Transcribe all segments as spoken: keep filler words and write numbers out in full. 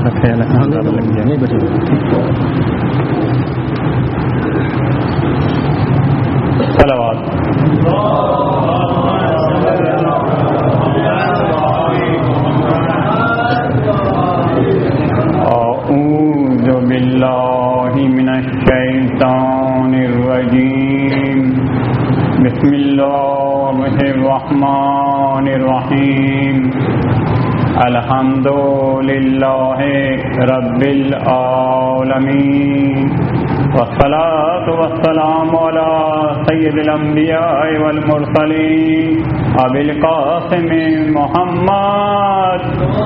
ख्याल लग गया नहीं बचे सलावत अऊज़ु बिल्लाहि मिनश शैतानिर रजीम बिस्मिल्लाहिर रहमानिर रहीम अल्हम्दुलिल्लाहि रब्बिल आलमीन वस्सलातु वस्सलामु अला सय्यिदिल अंबिया'i वल मुरसलीन अबिल कासिम मुहम्मद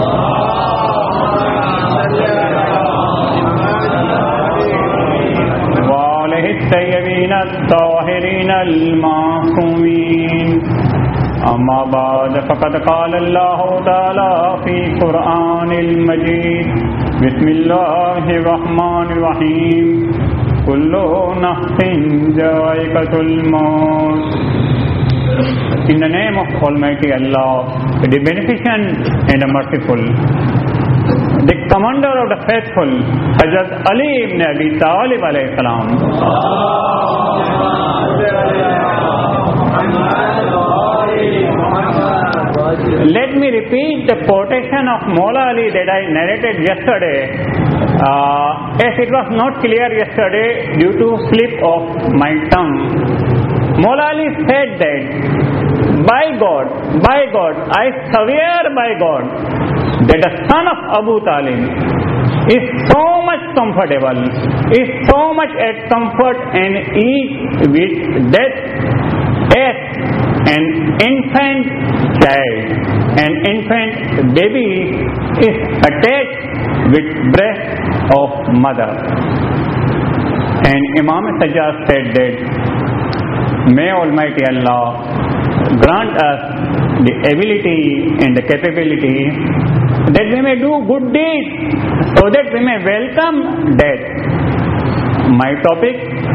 व आलिहि तय्यबीन अत्ताहिरीन अल मासूमीन अम्मा बाद फ़क़द क़ाल अल्लाहु तआला फ़ी क़ुरआनिल मजीद बिस्मिल्लाहिर रहमानिर रहीम कुल्लु नफ्सिन ज़ाइक़तुल मौत. In the name of Almighty Allah, the Beneficent and the Merciful, the Commander of the Faithful, Hazrat Ali ibn Abi Talib alayhi salam. Let me repeat the quotation of Mawla Ali that I narrated yesterday, uh, as it was not clear yesterday due to slip of my tongue. Mawla Ali said that, by God, by God, I swear by God, that the son of Abu Talib is so much comfortable, is so much at comfort and ease with death as an infant child, an infant baby is attached with breast of mother. And Imam Sajjad said that, may Almighty Allah grant us the ability and the capability that we may do good deeds so that we may welcome death. My topic,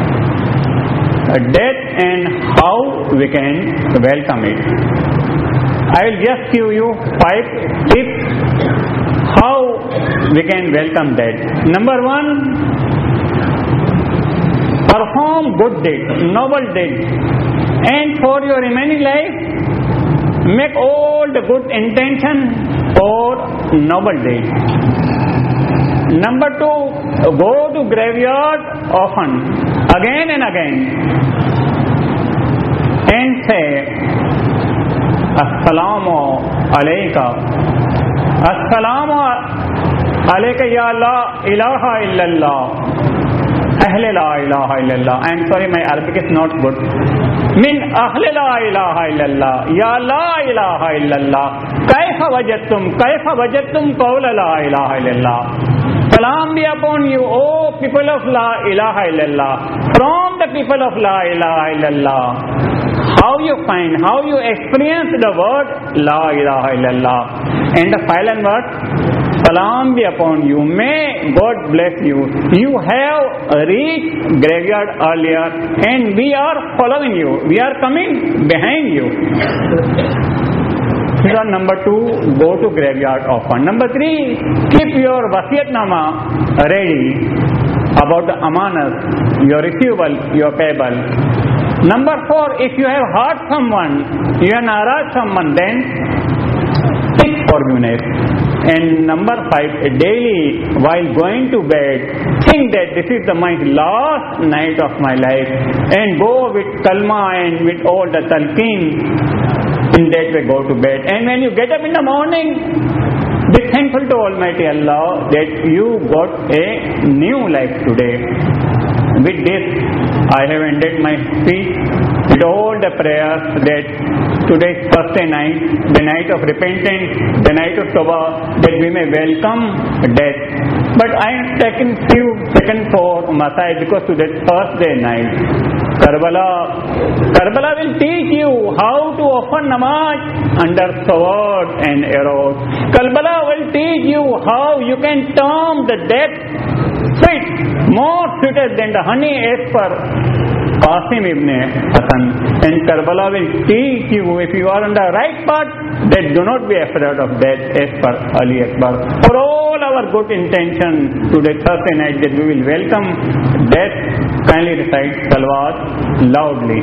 death and how we can welcome it. I will just give you five tips how we can welcome death. Number one, perform good deeds, noble deeds, and for your remaining life, make all the good intention for noble deeds. Number two, go to graveyard often, again and again, and say, Assalamu alayka, Assalamu alayka ya la ilaha illallah, Ahle la ilaha illallah. I am sorry, my Arabic is not good. Min ahle la ilaha illallah, ya la ilaha illallah, kaifa wajadtum, kaifa wajadtum qawla la ilaha illallah. Salam be upon you, O people of La ilaha illallah, from the people of La ilaha illallah. How you find, how you experience the word La ilaha illallah. And the final word, Salam be upon you, may God bless you. You have reached graveyard earlier and we are following you, we are coming behind you. So number two, go to graveyard often. Number three, keep your wasiyatnama ready about the amanas, your receivable, your payable. Number four, if you have hurt someone, you have narazed someone, then seek forgiveness. And number five, daily while going to bed, think that this is the my last night of my life, and go with kalma and with all the talqeen. In that way, go to bed. And when you get up in the morning, be thankful to Almighty Allah that you got a new life today. With this, I have ended my speech with all the prayers that today's Thursday night, the night of repentance, the night of Tawbah, that we may welcome death. But I am taking few seconds for Masai because today's Thursday night. Karbala, Karbala will teach you how to offer namaz under sword and arrows. Karbala will teach you how you can term the death sweet, more sweeter than the honey as per Qasim ibn Hassan. And Karbala will teach you, if you are on the right path, that do not be afraid of death as per Ali Akbar. For all our our good intention today Thursday night that we will welcome death, kindly recite salawat loudly.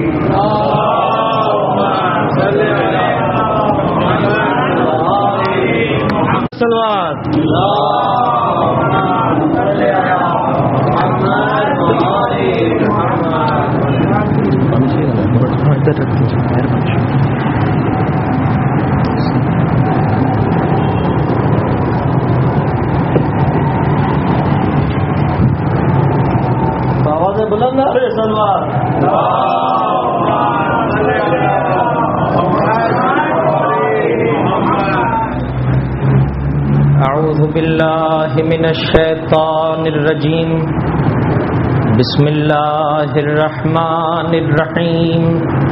أعوذ بالله من الشيطان الرجيم بسم الله الرحمن الرحيم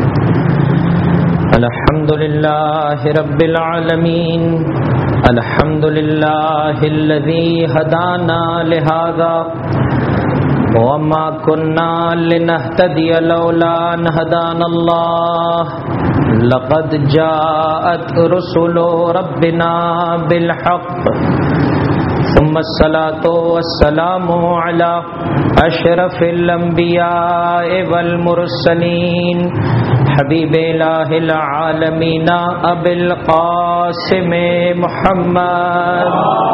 الحمد لله رب العالمين الحمد لله الذي هدانا لهذا وما كنا لنهتدي لولا أن هدانا الله لقد جاءت رسل ربنا بالحق ثم الصلاة والسلام على أشرف الأنبياء والمرسلين حبيب إله العالمين أبي القاسم محمد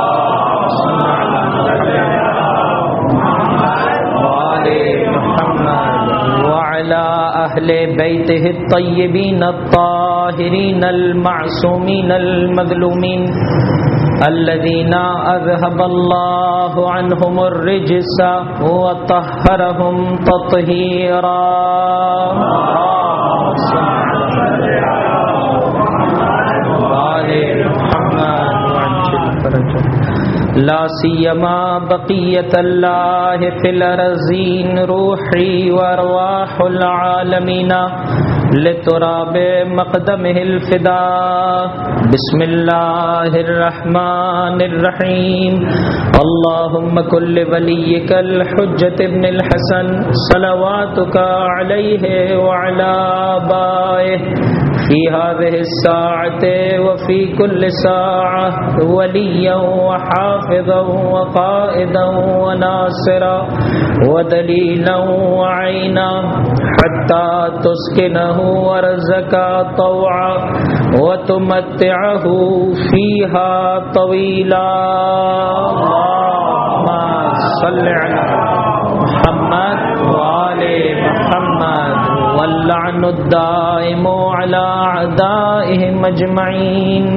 وعلى أهل بيته الطيبين الطاهرين المعصومين المظلومين الذين أذهب الله عنهم الرجس وطهرهم تطهيرا لا سيما بقية الله في الأرضين روحي وأرواح العالمين لتراب مقدمه الفداء بسم الله الرحمن الرحيم اللهم كل وليك الحجة ابن الحسن صلواتك عليه وعلى آبائه في هذه الساعة وفي كل ساعة وليا وحافظا وقائدا وناصرا ودليلا وعينا حتى تسكنه ورزقا طوعا وتمتعه فيها طويلا اللهم صل على محمد وآل محمد واللعن الدائم على أعدائهم أجمعين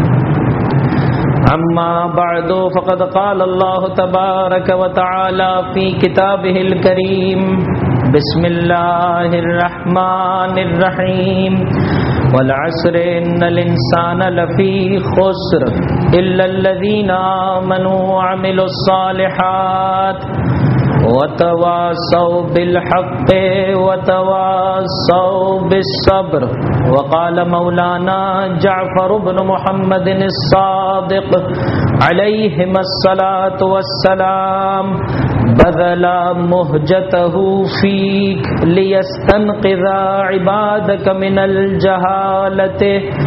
أما بعد فقد قال الله تبارك وتعالى في كتابه الكريم بسم الله الرحمن الرحيم والعصر إن الإنسان لفي خسر إلا الذين آمنوا وعملوا الصالحات وتواصوا بالحق وتواصوا بالصبر وقال مولانا جعفر بن محمد الصادق عليهما الصلاة والسلام بذل مهجته فيك ليستنقذ عبادك من الجهالة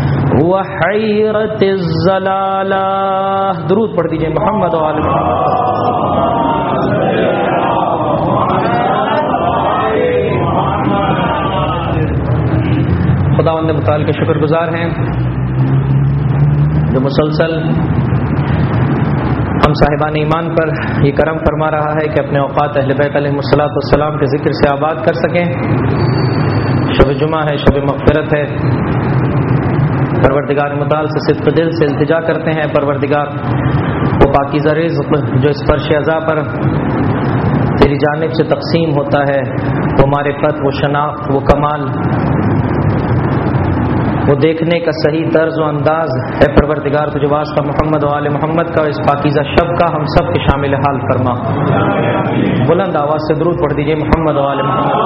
وحيرة الضلالة. درود پڑھ دیجئے محمد و آل خداوند متعال کے شکر گزار ہیں جو مسلسل ہم صاحبان ایمان پر یہ کرم فرما رہا ہے کہ اپنے اوقات اہل بیت علیہ الصلوۃ والسلام کے ذکر سے آباد کر سکیں. شب جمعہ ہے, شب مغفرت ہے. پروردگار متعال سے صدق دل سے التجا کرتے ہیں پروردگار وہ پاکیزہ رزق جو اس فرش عزا پر تیری جانب سے تقسیم ہوتا ہے, وہ معرفت, وہ شناخت, وہ کمال, وہ دیکھنے کا صحیح طرز و انداز ہے پروردگار تجھے واسطہ محمد و آل محمد کا اس پاکیزہ شب کا ہم سب کے شامل حال فرما. بلند آواز سے درود پڑھ دیجئے محمد و آل محمد.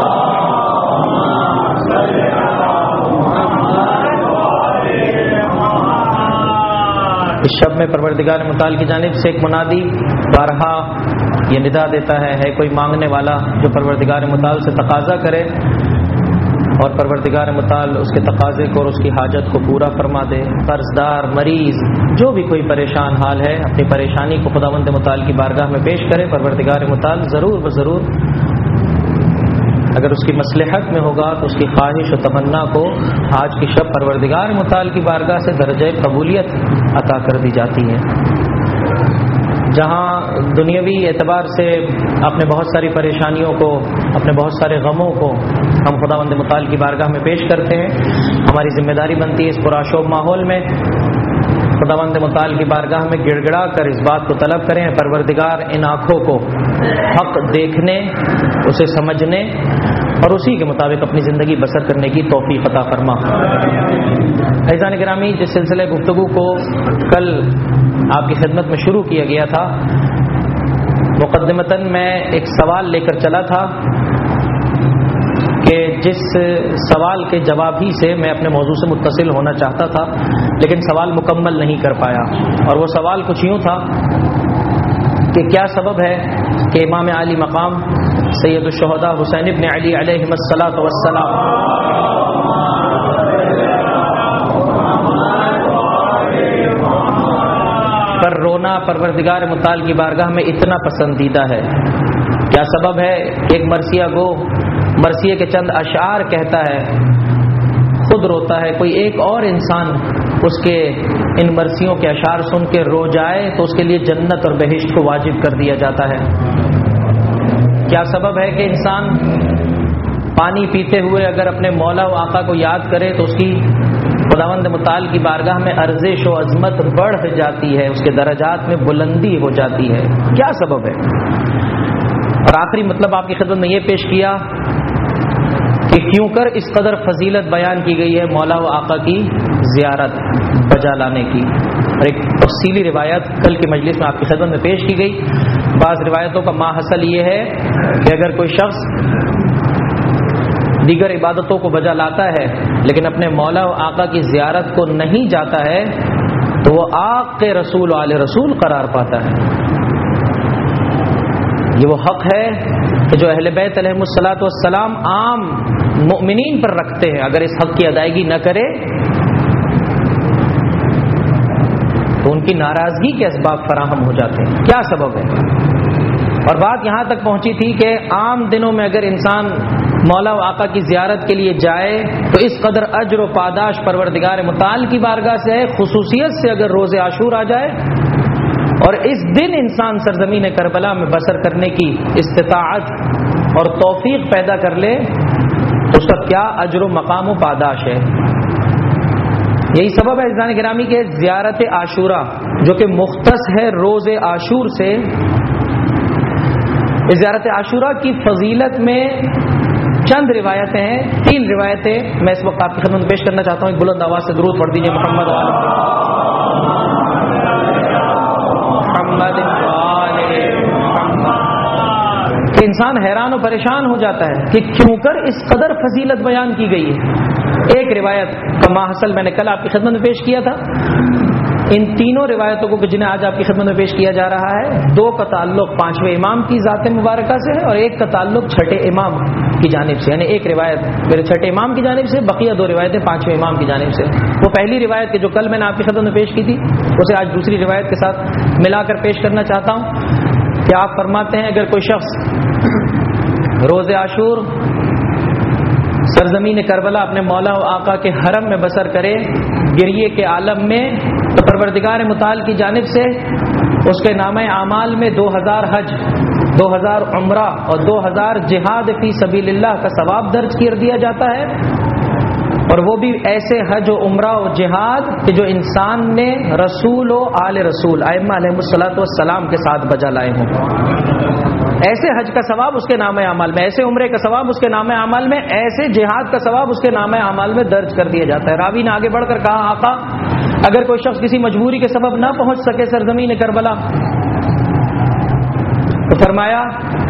اس شب میں پروردگار متعال کی جانب سے ایک منادی بارہا یہ ندا دیتا ہے, ہے کوئی مانگنے والا جو پروردگار متعال سے تقاضا کرے اور پروردگار متعال اس کے تقاضے کو اور اس کی حاجت کو پورا فرما دے. قرض دار، مریض، جو بھی کوئی پریشان حال ہے اپنی پریشانی کو خداوند متعال کی بارگاہ میں پیش کرے. پروردگار متعال ضرور و ضرور اگر اس کی مصلحت میں ہوگا تو اس کی خواہش و تمنا کو آج کی شب پروردگار متعال کی بارگاہ سے درجہ قبولیت عطا کر دی جاتی ہے. جہاں دنیاوی اعتبار سے اپنے بہت ساری پریشانیوں کو، اپنے بہت سارے غموں کو ہم خداوند متعال کی بارگاہ میں پیش کرتے ہیں، ہماری ذمہ داری بنتی ہے اس پرآشوب ماحول میں خداوند متعال کی بارگاہ میں گڑ گڑا کر اس بات کو طلب کریں، پروردگار ان آنکھوں کو حق دیکھنے، اسے سمجھنے اور اسی کے مطابق اپنی زندگی بسر کرنے کی توفیق عطا فرما. عزیزان گرامی، جس سلسلے گفتگو کو کل آپ کی خدمت میں شروع کیا گیا تھا، مقدمتاً میں ایک سوال لے کر چلا تھا کہ جس سوال کے جواب ہی سے میں اپنے موضوع سے متصل ہونا چاہتا تھا لیکن سوال مکمل نہیں کر پایا. اور وہ سوال کچھ یوں تھا کہ کیا سبب ہے کہ امام عالی مقام سید الشہداء حسین ابن علی علیہ الصلاۃ والسلام پر رونا پروردگار متعال کی بارگاہ میں اتنا پسندیدہ ہے؟ کیا سبب ہے کہ ایک مرثیہ گو مرثیے کے چند اشعار کہتا ہے، خود روتا ہے، کوئی ایک اور انسان اس کے ان مرثیوں کے اشعار سن کے رو جائے تو اس کے لیے جنت اور بہشت کو واجب کر دیا جاتا ہے؟ کیا سبب ہے کہ انسان پانی پیتے ہوئے اگر اپنے مولا و آقا کو یاد کرے تو اس کی خداوند متعال کی بارگاہ میں ارزش و عظمت بڑھ جاتی ہے، اس کے درجات میں بلندی ہو جاتی ہے؟ کیا سبب ہے؟ اور آخری مطلب آپ کی خدمت میں یہ پیش کیا کہ کیوں کر اس قدر فضیلت بیان کی گئی ہے مولا و آقا کی زیارت بجا لانے کی. اور ایک تفصیلی روایت کل کی مجلس میں آپ کی خدمت میں پیش کی گئی. بعض روایتوں کا ماحصل یہ ہے کہ اگر کوئی شخص دیگر عبادتوں کو بجا لاتا ہے لیکن اپنے مولا و آقا کی زیارت کو نہیں جاتا ہے تو وہ آق کے رسول و آل رسول قرار پاتا ہے. یہ وہ حق ہے کہ جو اہل بیت علیہ الصلوۃ والسلام عام مؤمنین پر رکھتے ہیں. اگر اس حق کی ادائیگی نہ کرے تو ان کی ناراضگی کے اسباب فراہم ہو جاتے ہیں. کیا سبب ہے؟ اور بات یہاں تک پہنچی تھی کہ عام دنوں میں اگر انسان مولا و آقا کی زیارت کے لیے جائے تو اس قدر اجر و پاداش پروردگار متعال کی بارگاہ سے ہے. خصوصیت سے اگر روز عاشور آ جائے اور اس دن انسان سرزمین کربلا میں بسر کرنے کی استطاعت اور توفیق پیدا کر لے تو اس کا کیا اجر و مقام و پاداش ہے. یہی سبب ہے عزیزان گرامی کے زیارت عاشورہ جو کہ مختص ہے روز عاشور سے، زیارت عاشورہ کی فضیلت میں چند روایتیں ہیں، تین روایتیں میں اس وقت آپ کی خدمت پیش کرنا چاہتا ہوں. ایک بلند آواز سے درود پڑھ دیجیے محمد محمد کہ انسان حیران و پریشان ہو جاتا ہے کہ کیوں کر اس قدر فضیلت بیان کی گئی ہے. ایک روایت کا ماحصل میں نے کل آپ کی خدمت میں پیش کیا تھا. ان تینوں روایتوں کو جنہیں آج آپ کی خدمت میں پیش کیا جا رہا ہے، دو کا تعلق پانچویں امام کی ذات مبارکہ سے ہے اور ایک کا تعلق چھٹے امام کی جانب سے. یعنی ایک روایت میرے چھٹے امام کی جانب سے، بقیہ دو روایتیں پانچویں امام کی جانب سے. وہ پہلی روایت کہ جو کل میں نے آپ کی خدمت میں پیش کی تھی اسے آج دوسری روایت کے ساتھ ملا کر پیش کرنا چاہتا ہوں کہ آپ فرماتے ہیں اگر کوئی شخص روز عاشور سرزمین کربلا اپنے مولا و آقا کے حرم میں بسر کرے گریے کے عالم میں تو پروردگار متعال کی جانب سے اس کے نامہ اعمال میں دو ہزار حج، دو ہزار عمرہ اور دو ہزار جہاد فی سبیل اللہ کا ثواب درج کر دیا جاتا ہے. اور وہ بھی ایسے حج و عمرہ و جہاد کہ جو انسان نے رسول و آل رسول ائمہ علیہ الصلوۃ والسلام کے ساتھ بجا لائے ہوں. ایسے حج کا ثواب اس کے نام اعمال میں، ایسے عمرے کا ثواب اس کے نام اعمال میں، ایسے جہاد کا ثواب اس کے نام اعمال میں درج کر دیا جاتا ہے. راوی نے آگے بڑھ کر کہا آقا اگر کوئی شخص کسی مجبوری کے سبب نہ پہنچ سکے سرزمین کربلا تو فرمایا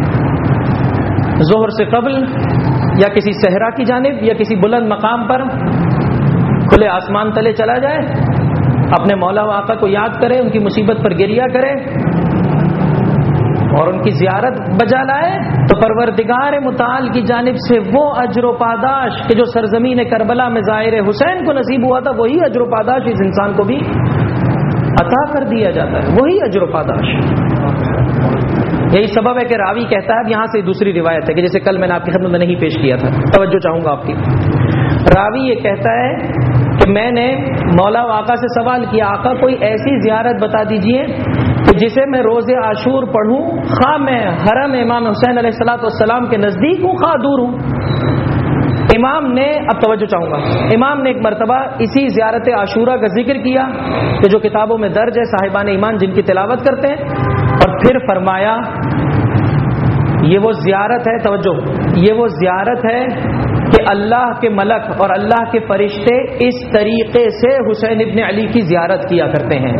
ظہر سے قبل یا کسی صحرا کی جانب یا کسی بلند مقام پر کھلے آسمان تلے چلا جائے، اپنے مولا و آقا کو یاد کرے، ان کی مصیبت پر گریہ کرے اور ان کی زیارت بجا لائے تو پروردگار متعال کی جانب سے وہ اجر و پاداش کہ جو سرزمین کربلا میں ظاہر حسین کو نصیب ہوا تھا وہی اجر و پاداش اس انسان کو بھی عطا کر دیا جاتا ہے، وہی اجر و پاداش۔ یہی سبب ہے کہ راوی کہتا ہے، اب یہاں سے دوسری روایت ہے کہ جیسے کل میں نے آپ کی خدمت میں نہیں پیش کیا تھا، توجہ چاہوں گا آپ کی۔ راوی یہ کہتا ہے کہ میں نے مولا و آقا سے سوال کیا، آقا کوئی ایسی زیارت بتا دیجئے کہ جسے میں روز عاشور پڑھوں، خواہ میں حرم امام حسین علیہ الصلوۃ والسلام کے نزدیک ہوں خواہ دور ہوں۔ امام نے، اب توجہ چاہوں گا، امام نے ایک مرتبہ اسی زیارت عاشورہ کا ذکر کیا کہ جو کتابوں میں درج ہے، صاحبان ایمان جن کی تلاوت کرتے ہیں، اور پھر فرمایا یہ وہ زیارت ہے، توجہ، یہ وہ زیارت ہے کہ اللہ کے ملک اور اللہ کے فرشتے اس طریقے سے حسین ابن علی کی زیارت کیا کرتے ہیں۔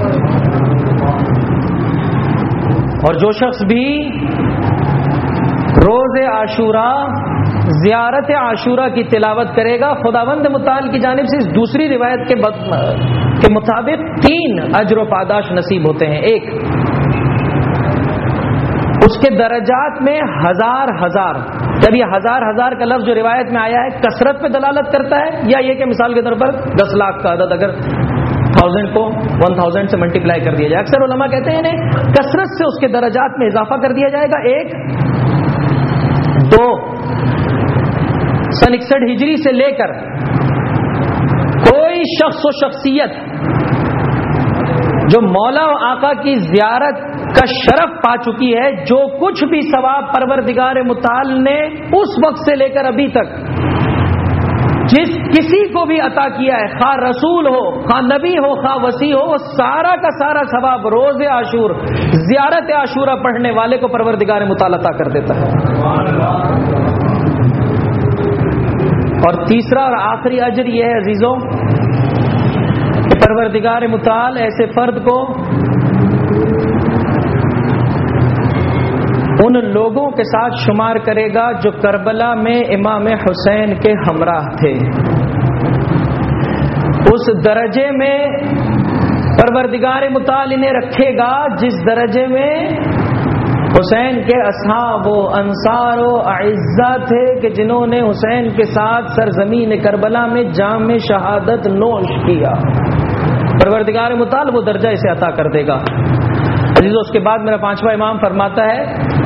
اور جو شخص بھی روز عاشورہ زیارت عاشورہ کی تلاوت کرے گا، خداوند متعال کی جانب سے اس دوسری روایت کے کے مطابق تین اجر و پاداش نصیب ہوتے ہیں۔ ایک، اس کے درجات میں ہزار ہزار، جب یہ ہزار ہزار کا لفظ جو روایت میں آیا ہے کثرت پہ دلالت کرتا ہے، یا یہ کہ مثال کے طور پر دس لاکھ کا عدد اگر تھاؤزینڈ کو ون تھاؤزینڈ سے ملٹیپلائی کر دیا جائے، اکثر علماء کہتے ہیں انہیں کثرت سے اس کے درجات میں اضافہ کر دیا جائے گا۔ ایک، دو، سن اکسٹھ ہجری سے لے کر کوئی شخص و شخصیت جو مولا و آقا کی زیارت کا شرف پا چکی ہے، جو کچھ بھی ثواب پروردگار متعال نے اس وقت سے لے کر ابھی تک جس کسی کو بھی عطا کیا ہے، خواہ رسول ہو، خواہ نبی ہو، خواہ وصی ہو، وہ سارا کا سارا ثواب روز عاشور زیارت عاشورہ پڑھنے والے کو پروردگار متعال عطا کر دیتا ہے۔ اور تیسرا اور آخری اجر یہ ہے عزیزوں کہ پروردگار متعال ایسے فرد کو ان لوگوں کے ساتھ شمار کرے گا جو کربلا میں امام حسین کے ہمراہ تھے۔ اس درجے میں پروردگار متعال انہیں رکھے گا جس درجے میں حسین کے اصحاب و انصار و اعزاء تھے کہ جنہوں نے حسین کے ساتھ سرزمین کربلا میں جام شہادت نوش کیا، پروردگار متعال وہ درجہ اسے عطا کر دے گا۔ عزیزو، اس کے بعد میرا پانچواں امام فرماتا ہے،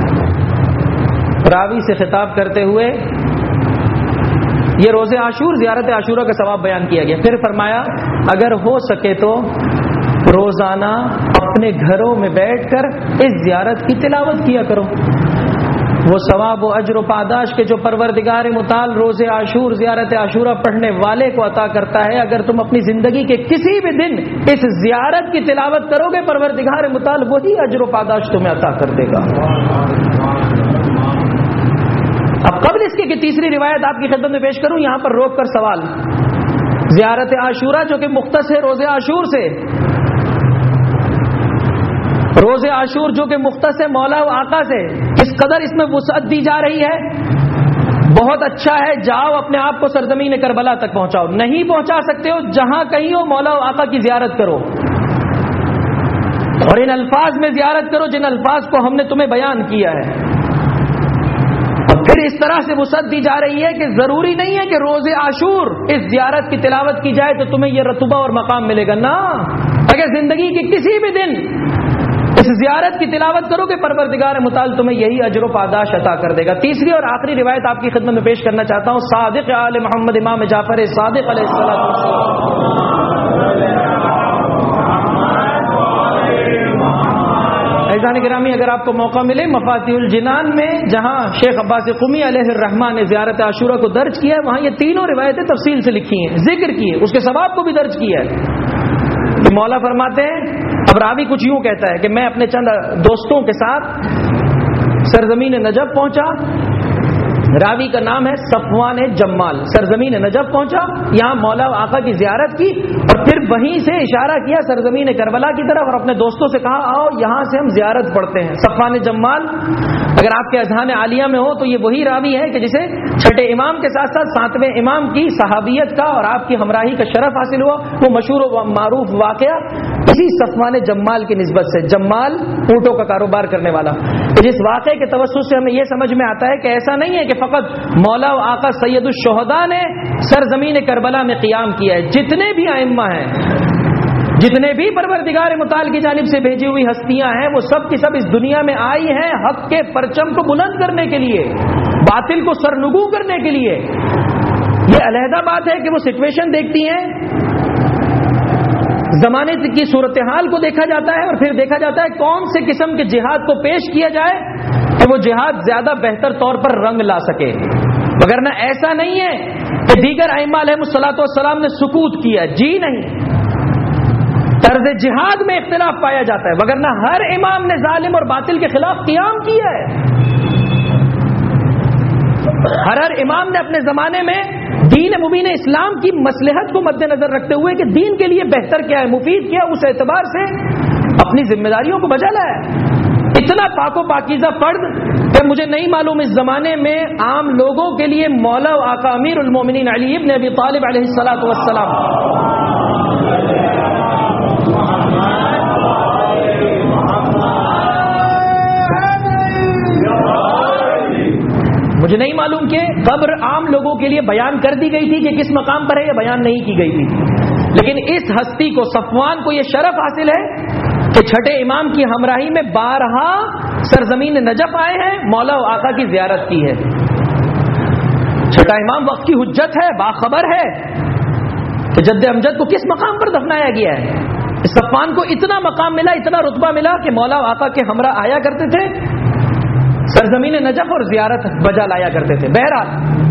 راوی سے خطاب کرتے ہوئے، یہ روز عاشور زیارت عاشورہ کا ثواب بیان کیا گیا، پھر فرمایا اگر ہو سکے تو روزانہ اپنے گھروں میں بیٹھ کر اس زیارت کی تلاوت کیا کرو، وہ ثواب و اجر و پاداش کے جو پروردگار متعال روز عاشور زیارت عاشورہ پڑھنے والے کو عطا کرتا ہے، اگر تم اپنی زندگی کے کسی بھی دن اس زیارت کی تلاوت کرو گے پروردگار متعال وہی اجر و پاداش تمہیں عطا کر دے گا۔ اب قبل اس کے کہ تیسری روایت آپ کی خدمت میں پیش کروں، یہاں پر روک کر سوال، زیارت عاشورہ جو کہ مختص ہے روز عاشور سے، روز عاشور جو کہ مختص ہے مولا و آقا سے، اس قدر اس میں وسعت دی جا رہی ہے، بہت اچھا ہے، جاؤ اپنے آپ کو سرزمین کربلا تک پہنچاؤ، نہیں پہنچا سکتے ہو جہاں کہیں ہو مولا و آقا کی زیارت کرو، اور ان الفاظ میں زیارت کرو جن الفاظ کو ہم نے تمہیں بیان کیا ہے۔ اور پھر اس طرح سے وسعت دی جا رہی ہے کہ ضروری نہیں ہے کہ روز عاشور اس زیارت کی تلاوت کی جائے تو تمہیں یہ رتبہ اور مقام ملے گا، نہ، اگر زندگی کے کسی بھی دن اس زیارت کی تلاوت کرو کہ پروردگار متعال تمہیں یہی اجر و پاداش عطا کر دے گا۔ تیسری اور آخری روایت آپ کی خدمت میں پیش کرنا چاہتا ہوں، صادق آل محمد امام جعفر صادق علیہ السلام۔ عزیزان گرامی، اگر آپ کو موقع ملے مفاتیح الجنان میں جہاں شیخ عباس قمی علیہ الرحمن نے زیارت عاشورہ کو درج کیا ہے، وہاں یہ تینوں روایتیں تفصیل سے لکھی ہیں، ذکر کی ہے، اس کے ثواب کو بھی درج کیا ہے۔ مولا فرماتے ہیں، اب راوی کچھ یوں کہتا ہے کہ میں اپنے چند دوستوں کے ساتھ سرزمین نجف پہنچا، راوی کا نام ہے صفوان جمال، سرزمین نجف پہنچا، یہاں مولا و آقا کی زیارت کی، اور پھر وہیں سے اشارہ کیا سرزمین کربلا کی طرف، اور اپنے دوستوں سے کہا آؤ یہاں سے ہم زیارت پڑھتے ہیں۔ صفوان جمال اگر آپ کے اذہان عالیہ میں ہو تو یہ وہی راوی ہے کہ جسے چھٹے امام کے ساتھ ساتھ ساتویں امام کی صحابیت کا اور آپ کی ہمراہی کا شرف حاصل ہوا، وہ مشہور و معروف واقعہ اسی صفوان جمال کی نسبت سے، جمال اونٹوں کا کاروبار کرنے والا۔ جس واقعے کے توسط سے ہمیں یہ سمجھ میں آتا ہے کہ ایسا نہیں ہے کہ فقط مولا و آقا سید الشہداء نے سرزمین کربلا میں قیام کیا ہے، جتنے بھی ائمہ ہیں، جتنے بھی پروردگار متعال کی جانب سے بھیجی ہوئی ہستیاں ہیں، وہ سب کی سب اس دنیا میں آئی ہیں حق کے پرچم کو بلند کرنے کے لیے، باطل کو سرنگو کرنے کے لیے۔ یہ علیحدہ بات ہے کہ وہ سچویشن دیکھتی ہیں، زمانے کی صورتحال کو دیکھا جاتا ہے اور پھر دیکھا جاتا ہے کون سے قسم کے جہاد کو پیش کیا جائے کہ وہ جہاد زیادہ بہتر طور پر رنگ لا سکے، وگرنہ ایسا نہیں ہے کہ دیگر ائمہ علیہ الصلوۃ والسلام نے سکوت کیا، جی نہیں، طرز جہاد میں اختلاف پایا جاتا ہے، وگرنہ ہر امام نے ظالم اور باطل کے خلاف قیام کیا ہے۔ ہر ہر امام نے اپنے زمانے میں دین مبین اسلام کی مصلحت کو مد نظر رکھتے ہوئے کہ دین کے لیے بہتر کیا ہے، مفید کیا ہے، اس اعتبار سے اپنی ذمہ داریوں کو بجا لایا ہے۔ اتنا پاک و پاکیزہ فرد کہ مجھے نہیں معلوم اس زمانے میں عام لوگوں کے لیے مولا و آقا امیر المومنین علی ابن ابی طالب علیہ الصلوۃ والسلام مجھے نہیں معلوم کہ قبر عام لوگوں کے لیے بیان کر دی گئی تھی کہ کس مقام پر ہے، یہ بیان نہیں کی گئی تھی، لیکن اس ہستی کو صفوان کو یہ شرف حاصل ہے کہ چھٹے امام کی ہمراہی میں بارہا سرزمین نجف آئے ہیں، مولا و آقا کی زیارت کی ہے۔ چھٹا امام وقت کی حجت ہے، باخبر ہے کہ جد امجد کو کس مقام پر دفنایا گیا ہے۔ صفوان کو اتنا مقام ملا، اتنا رتبہ ملا کہ مولا و آقا کے ہمراہ آیا کرتے تھے، سرزمین نجف اور زیارت بجا لایا کرتے تھے۔ بہرحال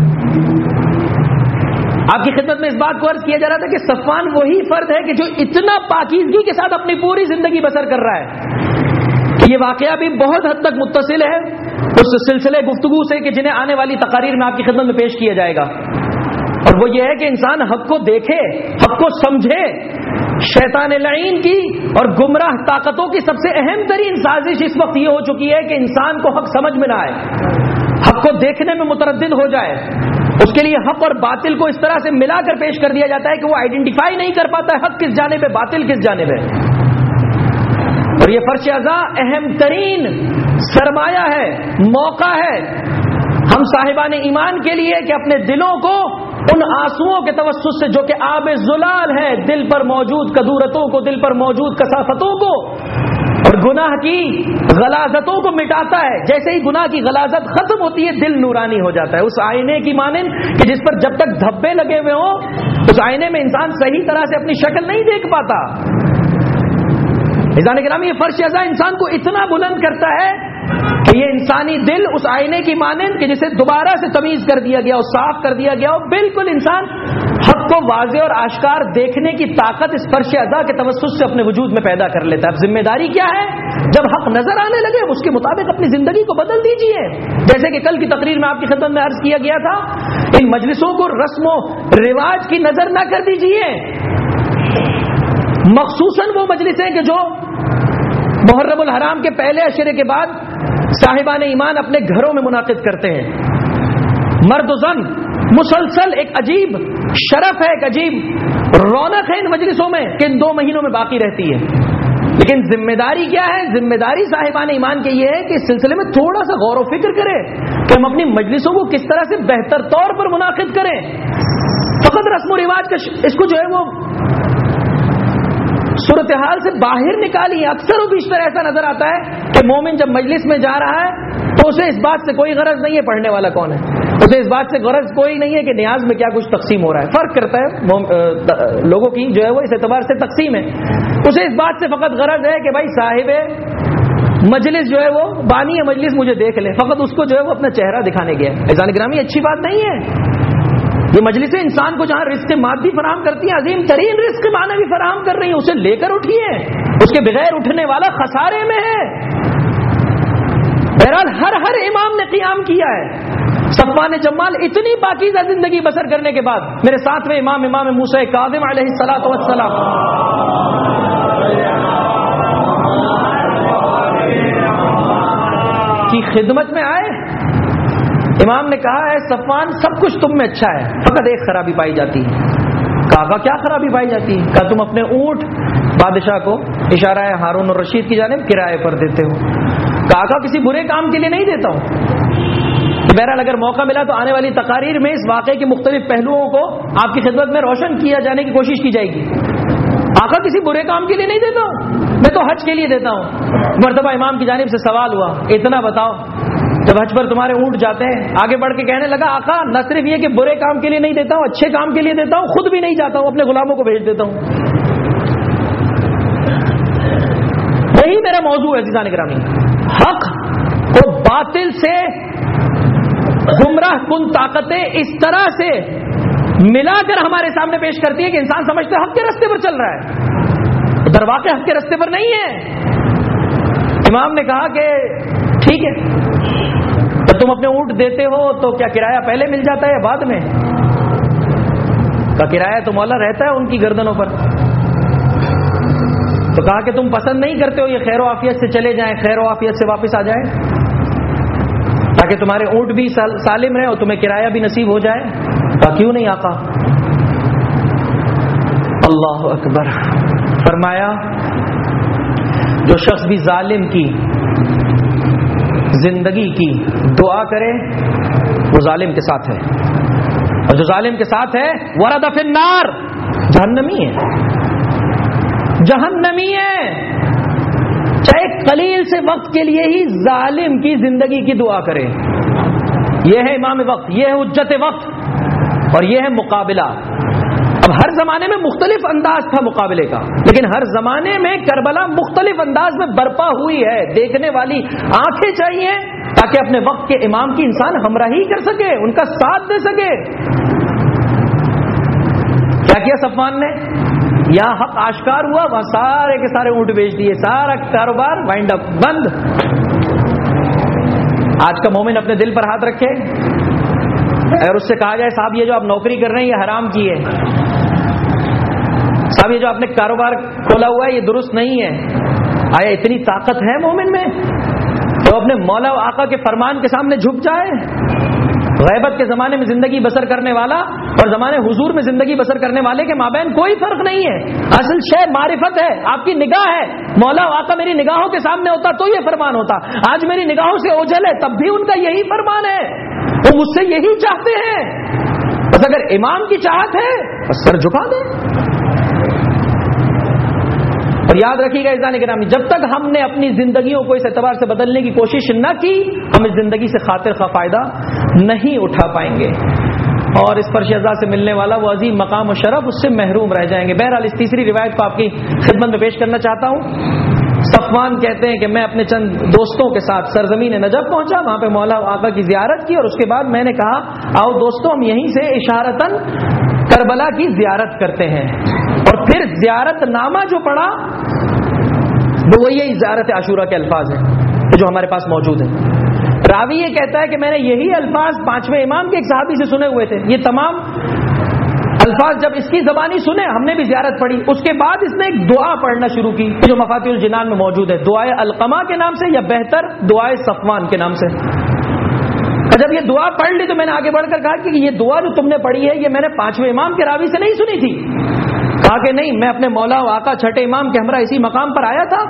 آپ کی خدمت میں اس بات کو عرض کیا جا رہا تھا کہ صفوان وہی فرد ہے کہ جو اتنا پاکیزگی کے ساتھ اپنی پوری زندگی بسر کر رہا ہے کہ یہ واقعہ بھی بہت حد تک متصل ہے اس سلسلے گفتگو سے کہ جنہیں آنے والی تقاریر میں آپ کی خدمت میں پیش کیا جائے گا، اور وہ یہ ہے کہ انسان حق کو دیکھے، حق کو سمجھے۔ شیطان لعین کی اور گمراہ طاقتوں کی سب سے اہم ترین سازش اس وقت یہ ہو چکی ہے کہ انسان کو حق سمجھ میں نہ آئے، حق کو دیکھنے میں متردد ہو جائے، اس کے لیے حق اور باطل کو اس طرح سے ملا کر پیش کر دیا جاتا ہے کہ وہ آئیڈینٹیفائی نہیں کر پاتا ہے حق کس جانب ہے، باطل کس جانب ہے۔ اور یہ فرش ازا اہم ترین سرمایہ ہے، موقع ہے ہم صاحبان ایمان کے لیے کہ اپنے دلوں کو ان آنسوؤں کے توسط سے جو کہ آب زلال ہے، دل پر موجود کدورتوں کو، دل پر موجود کثافتوں کو اور گناہ کی غلاظتوں کو مٹاتا ہے۔ جیسے ہی گناہ کی غلاظت ختم ہوتی ہے دل نورانی ہو جاتا ہے، اس آئینے کی مانند کہ جس پر جب تک دھبے لگے ہوئے ہوں اس آئینے میں انسان صحیح طرح سے اپنی شکل نہیں دیکھ پاتا۔ عزیزان گرامی، یہ فرش ازا انسان کو اتنا بلند کرتا ہے کہ یہ انسانی دل اس آئینے کی مانند کہ جسے دوبارہ سے تمیز کر دیا گیا اور صاف کر دیا گیا اور بالکل انسان حق کو واضح اور آشکار دیکھنے کی طاقت اس فرش ازا کے توسط سے اپنے وجود میں پیدا کر لیتا ہے۔ اب ذمہ داری کیا ہے؟ جب حق نظر آنے لگے اس کے مطابق اپنی زندگی کو بدل دیجیے۔ جیسے کہ کل کی تقریر میں آپ کی خدمت میں عرض کیا گیا تھا، ان مجلسوں کو رسم و رواج کی نظر نہ کر دیجیے، مخصوصاً وہ مجلسیں کہ جو محرم الحرام کے پہلے عشرے کے بعد صاحبان ایمان اپنے گھروں میں منعقد کرتے ہیں۔ مرد و زن مسلسل ایک عجیب شرف ہے، ایک عجیب رونق ہے ان مجلسوں میں کہ ان دو مہینوں میں باقی رہتی ہے، لیکن ذمہ داری کیا ہے؟ ذمہ داری صاحبان ایمان کے یہ ہے کہ اس سلسلے میں تھوڑا سا غور و فکر کریں کہ ہم اپنی مجلسوں کو کس طرح سے بہتر طور پر منعقد کریں۔ فقط رسم و رواج کا اس کو جو ہے وہ صورتحال سے باہر نکالی۔ اکثر و بیشتر ایسا نظر آتا ہے کہ مومن جب مجلس میں جا رہا ہے تو اسے اس بات سے کوئی غرض نہیں ہے پڑھنے والا کون ہے، اسے اس بات سے غرض کوئی نہیں ہے کہ نیاز میں کیا کچھ تقسیم ہو رہا ہے۔ فرق کرتا ہے لوگوں کی جو ہے وہ اس اعتبار سے تقسیم ہے، اسے اس بات سے فقط غرض ہے کہ بھائی صاحب مجلس جو ہے وہ بانی مجلس مجھے دیکھ لے، فقط اس کو جو ہے وہ اپنا چہرہ دکھانے گیا ہے۔ عزیزان گرامی، اچھی بات نہیں ہے یہ مجلسیں انسان کو جہاں رزق مادی فراہم کرتی ہیں، عظیم ترین رزق معنوی فراہم کر رہی ہیں، اسے لے کر اٹھیے، اس کے بغیر اٹھنے والا خسارے میں ہے۔ بہرحال ہر ہر امام نے قیام کیا ہے۔ صفوان جمال اتنی پاکیزہ زندگی بسر کرنے کے بعد میرے ساتویں امام امام موسیٰ کاظم علیہ الصلوۃ والسلام کی خدمت میں آئے، امام نے کہا ہے صفوان سب کچھ تم میں اچھا ہے، فقط ایک خرابی پائی جاتی ہے۔ کہا کیا خرابی پائی جاتی ہے؟ کہا تم اپنے اونٹ بادشاہ کو اشارہ ہے ہارون الرشید کی جانب کرائے پر دیتے ہو۔ کہ آقا کسی برے کام کے لیے نہیں دیتا ہوں. بہرحال اگر موقع ملا تو آنے والی تقاریر میں اس واقعے کے مختلف پہلوؤں کو آپ کی خدمت میں روشن کیا جانے کی کوشش کی جائے گی. آقا کسی برے کام کے لیے نہیں دیتا ہوں, میں تو حج کے لیے دیتا ہوں. مرتبہ امام کی جانب سے سوال ہوا, اتنا بتاؤ جب حج پر تمہارے اونٹ جاتے ہیں, آگے بڑھ کے کہنے لگا آقا نہ صرف یہ کہ برے کام کے لیے نہیں دیتا ہوں, اچھے کام کے لیے دیتا ہوں, خود بھی نہیں جاتا ہوں, اپنے غلاموں کو بھیج دیتا ہوں. یہی میرا موضوع ہے عزیزان گرامی. حق کو باطل سے گمراہ کن طاقتیں اس طرح سے ملا کر ہمارے سامنے پیش کرتی ہے کہ انسان سمجھتا ہے حق کے راستے پر چل رہا ہے, در واقع حق کے راستے پر نہیں ہے. امام نے کہا کہ ٹھیک ہے, جب تم اپنے اونٹ دیتے ہو تو کیا کرایہ پہلے مل جاتا ہے یا بعد میں؟ کا کرایہ تو مولا رہتا ہے ان کی گردنوں پر. تو کہا کہ تم پسند نہیں کرتے ہو یہ خیر و عافیت سے چلے جائیں, خیر و عافیت سے واپس آ جائیں, تاکہ تمہارے اونٹ بھی سالم رہے اور تمہیں کرایہ بھی نصیب ہو جائے. کہا کیوں نہیں آقا. اللہ اکبر. فرمایا جو شخص بھی ظالم کی زندگی کی دعا کرے وہ ظالم کے ساتھ ہے, اور جو ظالم کے ساتھ ہے ورد فی النار, جہنمی ہے, جہنمی ہے. چاہے قلیل سے وقت کے لیے ہی ظالم کی زندگی کی دعا کرے. یہ ہے امام وقت, یہ ہے حجت وقت, اور یہ ہے مقابلہ. اب ہر زمانے میں مختلف انداز تھا مقابلے کا, لیکن ہر زمانے میں کربلا مختلف انداز میں برپا ہوئی ہے. دیکھنے والی آنکھیں چاہیے تاکہ اپنے وقت کے امام کی انسان ہمراہی کر سکے, ان کا ساتھ دے سکے. کیا کیا صفوان نے؟ یہاں حق آشکار ہوا, وہاں سارے کے سارے اونٹ بیچ دیے, سارا کاروبار وائنڈ اپ, بند. آج کا مومن اپنے دل پر ہاتھ رکھے اور اس سے کہا جائے صاحب یہ جو آپ نوکری کر رہے ہیں یہ حرام کی ہے, صاحب یہ جو آپ نے کاروبار کھولا ہوا ہے یہ درست نہیں ہے. آیا اتنی طاقت ہے مومن میں تو اپنے مولا و آقا کے فرمان کے سامنے جھک جائے؟ غیبت کے زمانے میں زندگی بسر کرنے والا اور زمانے حضور میں زندگی بسر کرنے والے کے مابین کوئی فرق نہیں ہے. اصل شے معرفت ہے, آپ کی نگاہ ہے. مولا و آقا میری نگاہوں کے سامنے ہوتا تو یہ فرمان ہوتا, آج میری نگاہوں سے اوجھل ہے تب بھی ان کا یہی فرمان ہے, وہ مجھ سے یہی چاہتے ہیں. بس اگر امام کی چاہت ہے بس سر جھکا دیں. اور یاد رکھیے گا عزیزان گرامی, جب تک ہم نے اپنی زندگیوں کو اس اعتبار سے بدلنے کی کوشش نہ کی ہم اس زندگی سے خاطر خواہ فائدہ نہیں اٹھا پائیں گے, اور اس فرش اعزاز سے ملنے والا وہ عظیم مقام و شرف اس سے محروم رہ جائیں گے. بہرحال اس تیسری روایت کو آپ کی خدمت میں پیش کرنا چاہتا ہوں. صفوان کہتے ہیں کہ میں اپنے چند دوستوں کے ساتھ سرزمین نجف پہنچا, وہاں پہ مولا آقا کی زیارت کی, اور اس کے بعد میں نے کہا آؤ دوستوں ہم یہیں سے اشارتاً کربلا کی زیارت کرتے ہیں. اور پھر زیارت نامہ جو پڑھا وہ وہی زیارت عاشورہ کے الفاظ ہیں جو ہمارے پاس موجود ہیں. راوی یہ کہتا ہے کہ میں نے یہی الفاظ پانچویں امام کے ایک صحابی سے سنے ہوئے تھے. یہ تمام الفاظ جب اس کی زبانی سنے ہم نے بھی زیارت پڑھی. اس کے بعد اس نے ایک دعا پڑھنا شروع کی جو مفاتیح الجنان میں موجود ہے, دعائے القمہ کے نام سے, یا بہتر دعائے صفوان کے نام سے. جب یہ دعا پڑھ لی تو میں نے آگے بڑھ کر کہا کہ یہ دعا جو تم نے پڑھی ہے یہ میں نے پانچویں امام کے راوی سے نہیں سنی تھی. کہا کہ نہیں, میں اپنے مولا و آقا چھٹے امام کے ہمراہ اسی مقام پر آیا تھا.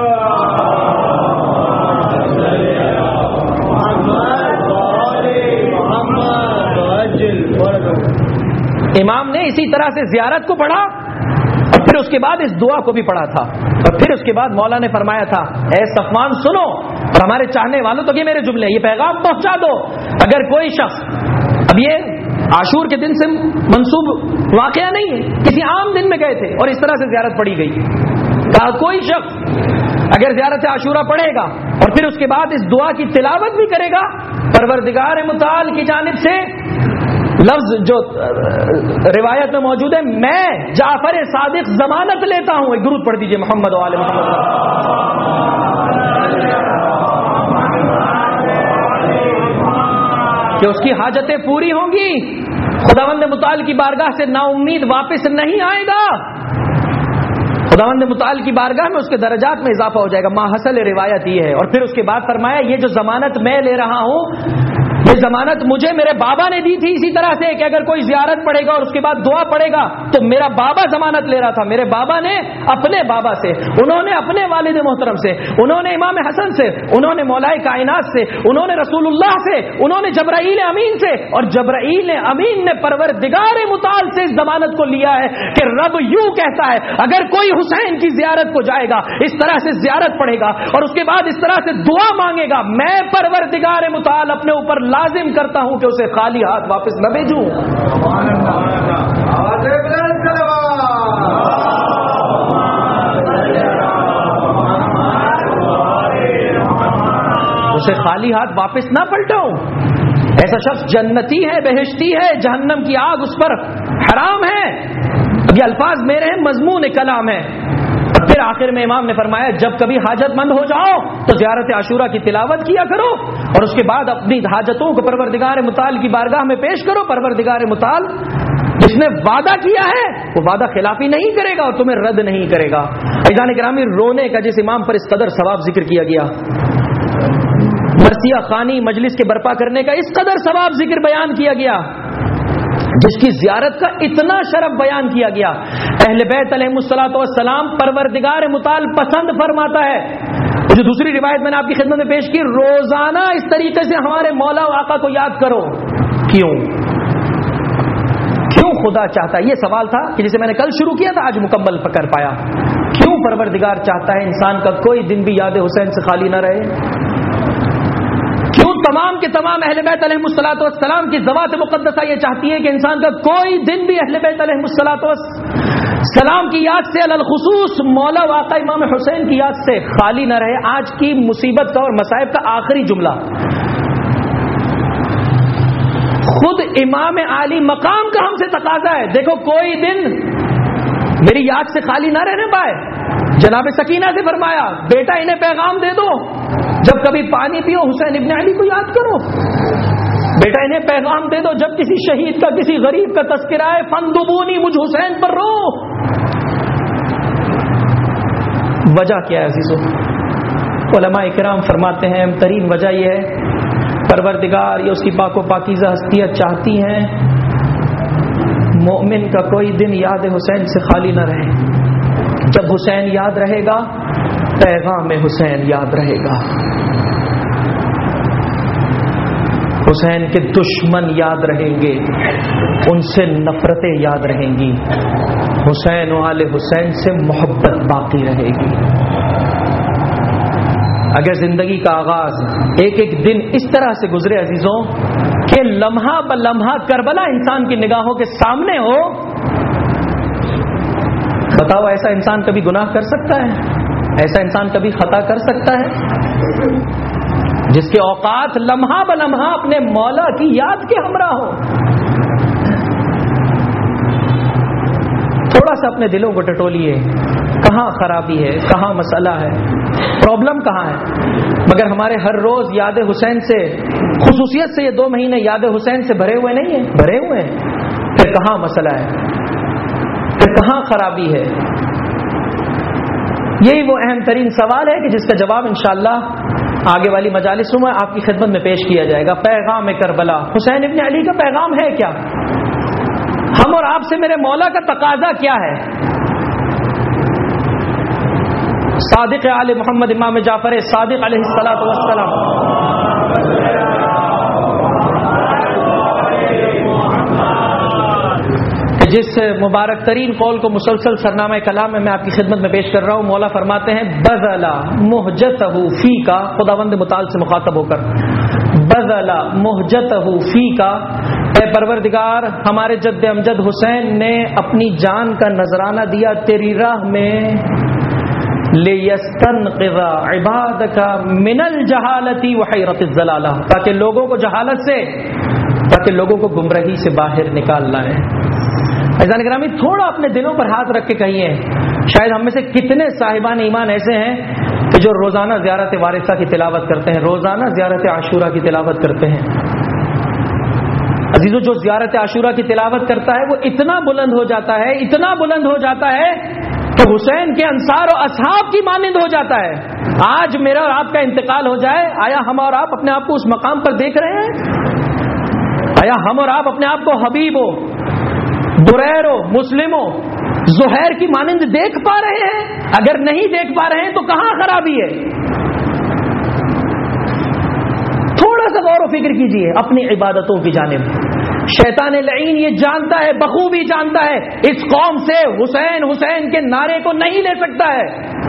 امام نے اسی طرح سے زیارت کو پڑھا اور پھر اس کے بعد اس دعا کو بھی پڑھا تھا, اور پھر اس کے بعد مولا نے فرمایا تھا اے صفوان سنو, اور ہمارے چاہنے والوں تک یہ میرے جملے یہ پیغام پہنچا دو. اگر کوئی شخص, اب یہ عاشور کے دن سے منسوب واقعہ نہیں ہے, کسی عام دن میں گئے تھے اور اس طرح سے زیارت پڑھی گئی, کہا کوئی شخص اگر زیارت عاشورہ پڑھے گا اور پھر اس کے بعد اس دعا کی تلاوت بھی کرے گا, پروردگار متعال کی جانب سے لفظ جو روایت میں موجود ہے, میں جعفر صادق ضمانت لیتا ہوں. ایک درود پڑھ دیجئے محمد و آل محمد, کہ اس کی حاجتیں پوری ہوں گی, خداوند متعال کی بارگاہ سے نا امید واپس نہیں آئے گا, خداوند متعال کی بارگاہ میں اس کے درجات میں اضافہ ہو جائے گا. ماحصل روایت یہ ہے. اور پھر اس کے بعد فرمایا یہ جو ضمانت میں لے رہا ہوں یہ ضمانت مجھے میرے بابا نے دی تھی اسی طرح سے کہ اگر کوئی زیارت پڑھے گا اور اس کے بعد دعا پڑھے گا تو میرا بابا ضمانت لے رہا تھا. میرے بابا نے اپنے بابا سے, انہوں نے اپنے والد محترم سے, انہوں نے امام حسن سے, انہوں نے مولائے کائنات سے, انہوں نے رسول اللہ سے, انہوں نے جبرائیل امین سے, اور جبرائیل امین نے پروردگار متعال سے اس ضمانت کو لیا ہے کہ رب یوں کہتا ہے اگر کوئی حسین کی زیارت کو جائے گا, اس طرح سے زیارت پڑھے گا اور اس کے بعد اس طرح سے دعا مانگے گا, میں پروردگار متعال اپنے اوپر لازم کرتا ہوں کہ اسے خالی ہاتھ واپس نہ بھیجوں. اسے خالی ہاتھ واپس نہ پلٹاؤں. ایسا شخص جنتی ہے, بہشتی ہے, جہنم کی آگ اس پر حرام ہے. یہ الفاظ میرے ہیں, مضمون کلام ہے. اور پھر آخر میں امام نے فرمایا جب کبھی حاجت مند ہو جاؤ تو زیارت عاشورہ کی تلاوت کیا کرو اور اس کے بعد اپنی حاجتوں کو پروردگار متعال کی بارگاہ میں پیش کرو. پروردگار متعال جس نے وعدہ کیا ہے وہ وعدہ خلافی نہیں کرے گا اور تمہیں رد نہیں کرے گا. عزیزان گرامی, رونے کا جس امام پر اس قدر ثواب ذکر کیا گیا, مرثیہ خوانی مجلس کے برپا کرنے کا اس قدر ثواب ذکر بیان کیا گیا, جس کی زیارت کا اتنا شرف بیان کیا گیا, اہل بیت علیہم الصلوۃ والسلام پروردگار متعال پسند فرماتا ہے. جو دوسری روایت میں نے آپ کی خدمت میں پیش کی, روزانہ اس طریقے سے ہمارے مولا و آقا کو یاد کرو. کیوں کیوں خدا چاہتا ہے؟ یہ سوال تھا کہ جسے میں نے کل شروع کیا تھا, آج مکمل کر پایا. کیوں پروردگار چاہتا ہے انسان کا کوئی دن بھی یاد حسین سے خالی نہ رہے؟ کیوں تمام کے تمام اہل بیت علیہم الصلوۃ والسلام کی ذوات مقدسہ یہ چاہتی ہے کہ انسان کا کوئی دن بھی اہل بیت علیہم الصلوۃ والسلام کی یاد سے الخصوص مولا واقع امام حسین کی یاد سے خالی نہ رہے؟ آج کی مصیبت کا اور مصائب کا آخری جملہ, خود امام عالی مقام کا ہم سے تقاضا ہے, دیکھو کوئی دن میری یاد سے خالی نہ رہنے پائے. جناب سکینہ سے فرمایا بیٹا انہیں پیغام دے دو, جب کبھی پانی پیو حسین ابن علی کو یاد کرو. بیٹا انہیں پیغام دے دو جب کسی شہید کا کسی غریب کا تذکرہ ہے, فندبونی مجھ حسین پر رو. وجہ کیا ہے عزیزو؟ علماء کرام فرماتے ہیں ترین وجہ یہ ہے پروردگار یہ اس کی پاک و پاکیزہ ہستیاں چاہتی ہیں مومن کا کوئی دن یاد حسین سے خالی نہ رہے. جب حسین یاد رہے گا پیغام حسین یاد رہے گا, حسین کے دشمن یاد رہیں گے, ان سے نفرتیں یاد رہیں گی, حسین و آل حسین سے محبت باقی رہے گی. اگر زندگی کا آغاز ایک ایک دن اس طرح سے گزرے عزیزوں کہ لمحہ ب لمحہ کربلا انسان کی نگاہوں کے سامنے ہو, بتاؤ ایسا انسان کبھی گناہ کر سکتا ہے؟ ایسا انسان کبھی خطا کر سکتا ہے؟ جس کے اوقات لمحہ ب لمحہ اپنے مولا کی یاد کے ہمراہ ہو. تھوڑا سا اپنے دلوں کو ٹٹولیے, کہاں خرابی ہے, کہاں مسئلہ ہے, پرابلم کہاں ہے؟ مگر ہمارے ہر روز یاد حسین سے, خصوصیت سے یہ دو مہینے یاد حسین سے بھرے ہوئے نہیں ہیں, بھرے ہوئے ہیں. پھر کہاں مسئلہ ہے, پھر کہاں خرابی ہے؟ یہی وہ اہم ترین سوال ہے کہ جس کا جواب انشاءاللہ آگے والی مجالسوں میں آپ کی خدمت میں پیش کیا جائے گا. پیغام کربلا, حسین ابن علی کا پیغام ہے کیا؟ ہم اور آپ سے میرے مولا کا تقاضا کیا ہے؟ صادق آل محمد امام جعفر صادق علیہ الصلوۃ والسلام جس مبارک ترین قول کو مسلسل سرنامہ کلام میں میں آپ کی خدمت میں پیش کر رہا ہوں, مولا فرماتے ہیں بذلا مہجتہ فی کا, خداوند متعال سے مخاطب ہو کر, بذلا مہجتہ فی کا, اے پروردگار ہمارے جد امجد حسین نے اپنی جان کا نذرانہ دیا تیری راہ میں, لیستنقذ عبادک من الجہالۃ وحیرۃ الضلالہ, تاکہ لوگوں کو جہالت سے, تاکہ لوگوں کو گمراہی سے باہر نکالنا ہے. عزیزان گرامی, تھوڑا اپنے دلوں پر ہاتھ رکھ کے کہیے, شاید ہم میں سے کتنے صاحبان ایمان ایسے ہیں کہ جو روزانہ زیارت وارثہ کی تلاوت کرتے ہیں, روزانہ زیارت عاشورہ کی تلاوت کرتے ہیں. عزیزو, جو زیارت عاشورہ کی تلاوت کرتا ہے وہ اتنا بلند ہو جاتا ہے, اتنا بلند ہو جاتا ہے کہ حسین کے انصار و اصحاب کی مانند ہو جاتا ہے. آج میرا اور آپ کا انتقال ہو جائے, آیا ہم اور آپ اپنے آپ کو اس مقام پر دیکھ رہے ہیں؟ آیا ہم اور آپ اپنے آپ کو حبیب ہو، بریر ہو، مسلم ہو، زہیر کی مانند دیکھ پا رہے ہیں؟ اگر نہیں دیکھ پا رہے ہیں تو کہاں خرابی ہے؟ تھوڑا سا غور و فکر کیجئے اپنی عبادتوں کی جانب۔ شیطان لعین یہ جانتا ہے، بخوبی جانتا ہے، اس قوم سے حسین حسین کے نعرے کو نہیں لے سکتا ہے،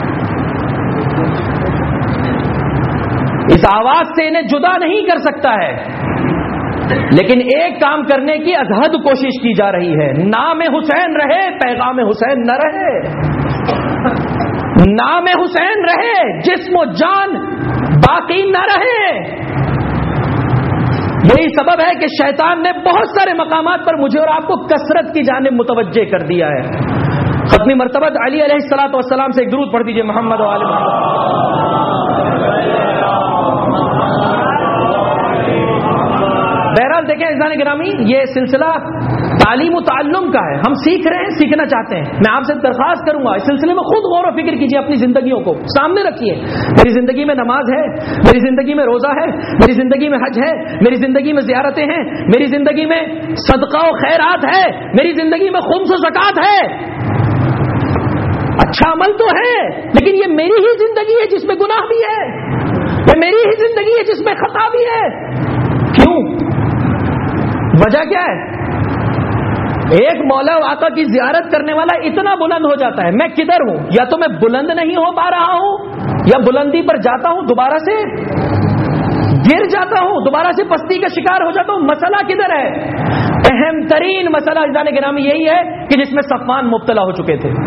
اس آواز سے انہیں جدا نہیں کر سکتا ہے، لیکن ایک کام کرنے کی ازحد کوشش کی جا رہی ہے، نام حسین رہے پیغام حسین نہ رہے، نام حسین رہے جسم و جان باقی نہ رہے۔ یہی سبب ہے کہ شیطان نے بہت سارے مقامات پر مجھے اور آپ کو کثرت کی جانب متوجہ کر دیا ہے۔ ختمی مرتبہ علی علیہ الصلوۃ والسلام سے ایک درود پڑھ دیجئے، محمد و آل بہرحال دیکھیں عزیزان گرامی، یہ سلسلہ تعلیم و تعلم کا ہے، ہم سیکھ رہے ہیں، سیکھنا چاہتے ہیں۔ میں آپ سے درخواست کروں گا اس سلسلے میں خود غور و فکر کیجئے، اپنی زندگیوں کو سامنے رکھیے۔ میری زندگی میں نماز ہے، میری زندگی میں روزہ ہے، میری زندگی میں حج ہے، میری زندگی میں زیارتیں ہیں، میری زندگی میں صدقہ و خیرات ہے، میری زندگی میں خمس و زکوٰۃ ہے۔ اچھا عمل تو ہے، لیکن یہ میری ہی زندگی ہے جس میں گناہ بھی ہے، یہ میری ہی زندگی ہے جس میں خطا بھی ہے۔ کیوں؟ وجہ کیا ہے؟ ایک مولا و آقا کی زیارت کرنے والا اتنا بلند ہو جاتا ہے، میں کدھر ہوں؟ یا تو میں بلند نہیں ہو پا رہا ہوں، یا بلندی پر جاتا ہوں دوبارہ سے گر جاتا ہوں، دوبارہ سے پستی کا شکار ہو جاتا ہوں۔ مسئلہ کدھر ہے؟ اہم ترین مسئلہ عزیزان گرامی یہی ہے کہ جس میں صفوان مبتلا ہو چکے تھے۔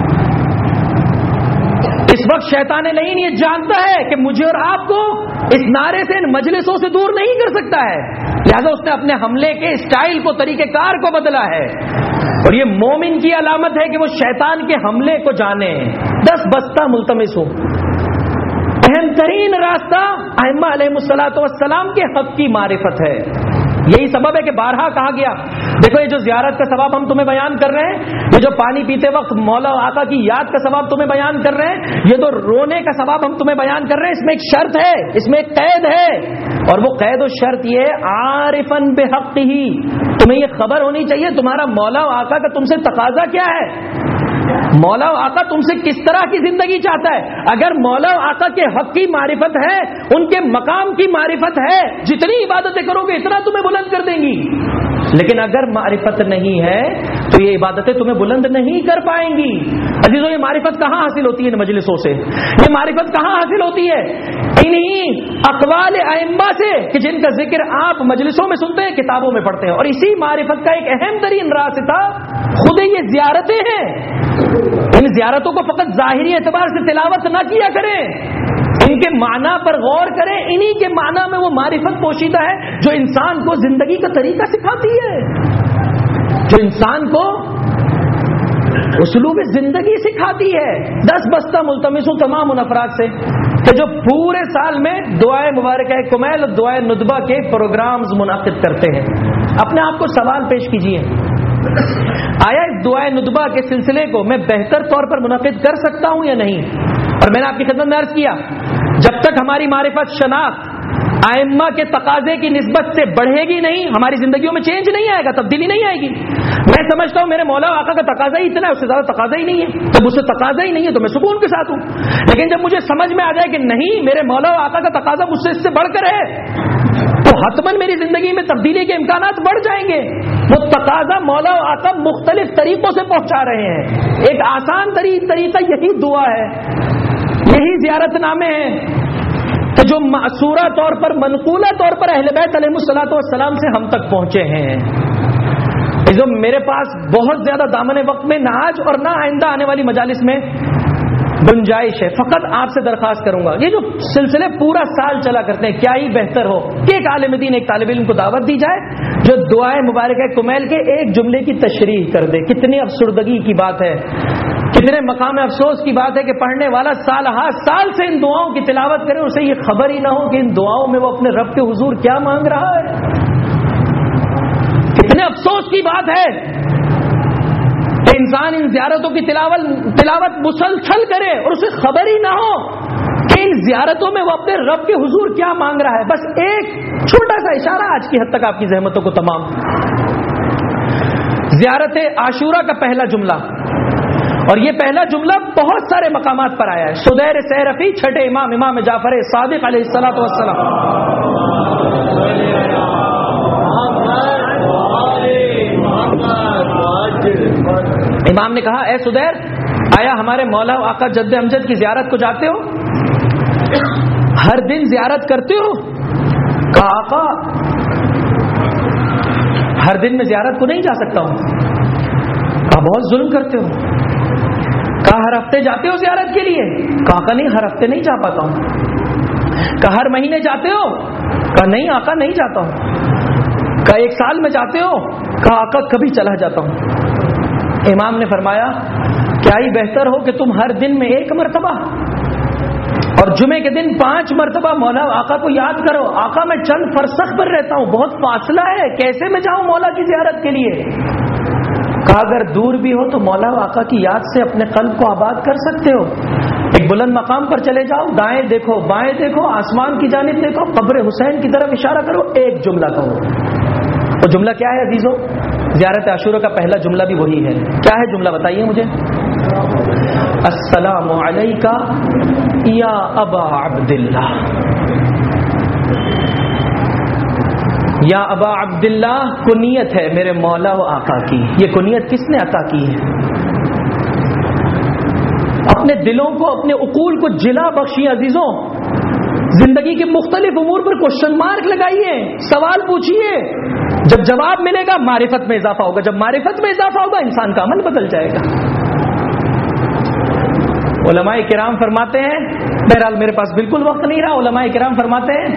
اس وقت شیطان لعین یہ جانتا ہے کہ مجھے اور آپ کو اس نعرے سے، ان مجلسوں سے دور نہیں کر سکتا ہے، لہذا اس نے اپنے حملے کے اسٹائل کو، طریقہ کار کو بدلا ہے، اور یہ مومن کی علامت ہے کہ وہ شیطان کے حملے کو جانے، دس بستہ ملتمس ہو۔ اہم ترین راستہ ائمہ علیہ الصلوۃ والسلام کے حق کی معرفت ہے۔ یہی سبب ہے کہ بارہا کہا گیا، دیکھو یہ جو زیارت کا ثواب ہم تمہیں بیان کر رہے ہیں، یہ جو پانی پیتے وقت مولا و آقا کی یاد کا ثواب تمہیں بیان کر رہے ہیں، یہ تو رونے کا ثواب ہم تمہیں بیان کر رہے ہیں، اس میں ایک شرط ہے، اس میں ایک قید ہے، اور وہ قید و شرط یہ عارفاً بحقہ، تمہیں یہ خبر ہونی چاہیے تمہارا مولا و آقا کا تم سے تقاضا کیا ہے، مولا و آقا تم سے کس طرح کی زندگی چاہتا ہے۔ اگر مولا و آقا کے حق کی معرفت ہے، ان کے مقام کی معرفت ہے، جتنی عبادتیں کرو گے اتنا تمہیں بلند کر دیں گی، لیکن اگر معرفت نہیں ہے تو یہ عبادتیں تمہیں بلند نہیں کر پائیں گی۔ عزیزوں، یہ معرفت کہاں حاصل ہوتی ہے؟ ان مجلسوں سے۔ یہ معرفت کہاں حاصل ہوتی ہے؟ انہی اقوال ائمہ سے کہ جن کا ذکر آپ مجلسوں میں سنتے ہیں، کتابوں میں پڑھتے ہیں، اور اسی معرفت کا ایک اہم ترین راستہ خود یہ زیارتیں ہیں۔ ان زیارتوں کو فقط ظاہری اعتبار سے تلاوت نہ کیا کریں، ان کے معنی پر غور کریں، انہی کے معنی میں وہ معرفت پوشیدہ ہے جو انسان کو زندگی کا طریقہ سکھاتی ہے، جو انسان کو اسلوب زندگی سکھاتی ہے۔ دس بستہ ملتمس ہوں تمام ان افراد سے کہ جو پورے سال میں دعائے مبارکہ کمیل اور دعائے ندبہ کے پروگرامز منعقد کرتے ہیں۔ اپنے آپ کو سوال پیش کیجئے، آیا اس دعائے ندبہ کے سلسلے کو میں بہتر طور پر منعقد کر سکتا ہوں یا نہیں؟ اور میں نے آپ کی خدمت میں عرض کیا، جب تک ہماری معرفت، شناخت ائمہ کے تقاضے کی نسبت سے بڑھے گی نہیں، ہماری زندگیوں میں چینج نہیں آئے گا، تبدیلی نہیں آئے گی۔ میں سمجھتا ہوں میرے مولا آقا کا تقاضا ہی اتنا ہے، اس سے زیادہ تقاضا ہی نہیں ہے، جب اس سے تقاضا ہی نہیں ہے تو میں سکون کے ساتھ ہوں، لیکن جب مجھے سمجھ میں آ جائے کہ نہیں، میرے مولا آقا کا تقاضا مجھ سے اس سے بڑھ کر ہے، تو حتماً میری زندگی میں تبدیلی کے امکانات بڑھ جائیں گے۔ وہ تقاضا مولا و آقا مختلف طریقوں سے پہنچا رہے ہیں۔ ایک آسان طریقہ یہی دعا ہے، یہی زیارت نامے ہیں کہ جو معصورہ طور پر، منقولہ طور پر اہل بیت علیہ الصلوۃ والسلام سے ہم تک پہنچے ہیں۔ جو میرے پاس بہت زیادہ دامن وقت میں نہ آج اور نہ آئندہ آنے والی مجالس میں گنجائش ہے، فقط آپ سے درخواست کروں گا، یہ جو سلسلے پورا سال چلا کرتے ہیں، کیا ہی بہتر ہو کہ ایک عالم دین، ایک طالب علم کو دعوت دی جائے جو دعائے مبارکہ کمیل کے ایک جملے کی تشریح کر دے۔ کتنی افسردگی کی بات ہے، کتنے مقام افسوس کی بات ہے کہ پڑھنے والا سال ہا سال سے ان دعاؤں کی تلاوت کرے، اسے یہ خبر ہی نہ ہو کہ ان دعاؤں میں وہ اپنے رب کے حضور کیا مانگ رہا ہے۔ کتنے افسوس کی بات ہے کہ انسان ان زیارتوں کی تلاوت تلاوت مسلسل کرے اور اسے خبر ہی نہ ہو کہ ان ان زیارتوں میں وہ اپنے رب کے حضور کیا مانگ رہا ہے. بس ایک چھوٹا سا اشارہ آج کی حد تک آپ کی زحمتوں کو تمام. زیارت عاشورہ کا پہلا جملہ، اور یہ پہلا جملہ بہت سارے مقامات پر آیا ہے. سدیر سیرفی چھٹے امام امام جعفر صادق علیہ الصلوۃ والسلام، امام نے کہا اے سدیر، آیا ہمارے مولا آقا جد امجد کی زیارت کو جاتے ہو؟ ہر دن زیارت کرتے ہو؟ کہا آقا ہر دن میں زیارت کو نہیں جا سکتا ہوں. کہا بہت ظلم کرتے ہو. کہا ہر ہفتے جاتے ہو زیارت کے لیے؟ کہا آقا نہیں، ہر ہفتے نہیں جا پاتا ہوں. کہا ہر مہینے جاتے ہو؟ کہا نہیں آقا نہیں جاتا ہوں. کہا ایک سال میں جاتے ہو؟ کہا آقا کبھی چلا جاتا ہوں. امام نے فرمایا کیا ہی بہتر ہو کہ تم ہر دن میں ایک مرتبہ اور جمعے کے دن پانچ مرتبہ مولا آقا کو یاد کرو. آقا میں چند فرسخ پر رہتا ہوں، بہت فاصلہ ہے، کیسے میں جاؤں مولا کی زیارت کے لیے؟ کہا اگر دور بھی ہو تو مولا آقا کی یاد سے اپنے قلب کو آباد کر سکتے ہو. ایک بلند مقام پر چلے جاؤ، دائیں دیکھو بائیں دیکھو، آسمان کی جانب دیکھو، قبر حسین کی طرف اشارہ کرو، ایک جملہ کہو. وہ جملہ کیا ہے عزیزو؟ زیارت عاشورہ کا پہلا جملہ بھی وہی ہے. کیا ہے جملہ بتائیے مجھے؟ السلام علیکہ یا ابا عبداللہ. یا ابا عبداللہ کنیت ہے میرے مولا و آقا کی. یہ کنیت کس نے عطا کی ہے؟ اپنے دلوں کو، اپنے عقول کو جلا بخشیے عزیزوں. زندگی کے مختلف امور پر کوشچن مارک لگائیے، سوال پوچھیے. جب جواب ملے گا معرفت میں اضافہ ہوگا، جب معرفت میں اضافہ ہوگا انسان کا عمل بدل جائے گا. علماء کرام فرماتے ہیں، بہرحال میرے پاس بالکل وقت نہیں رہا، علماء کرام فرماتے ہیں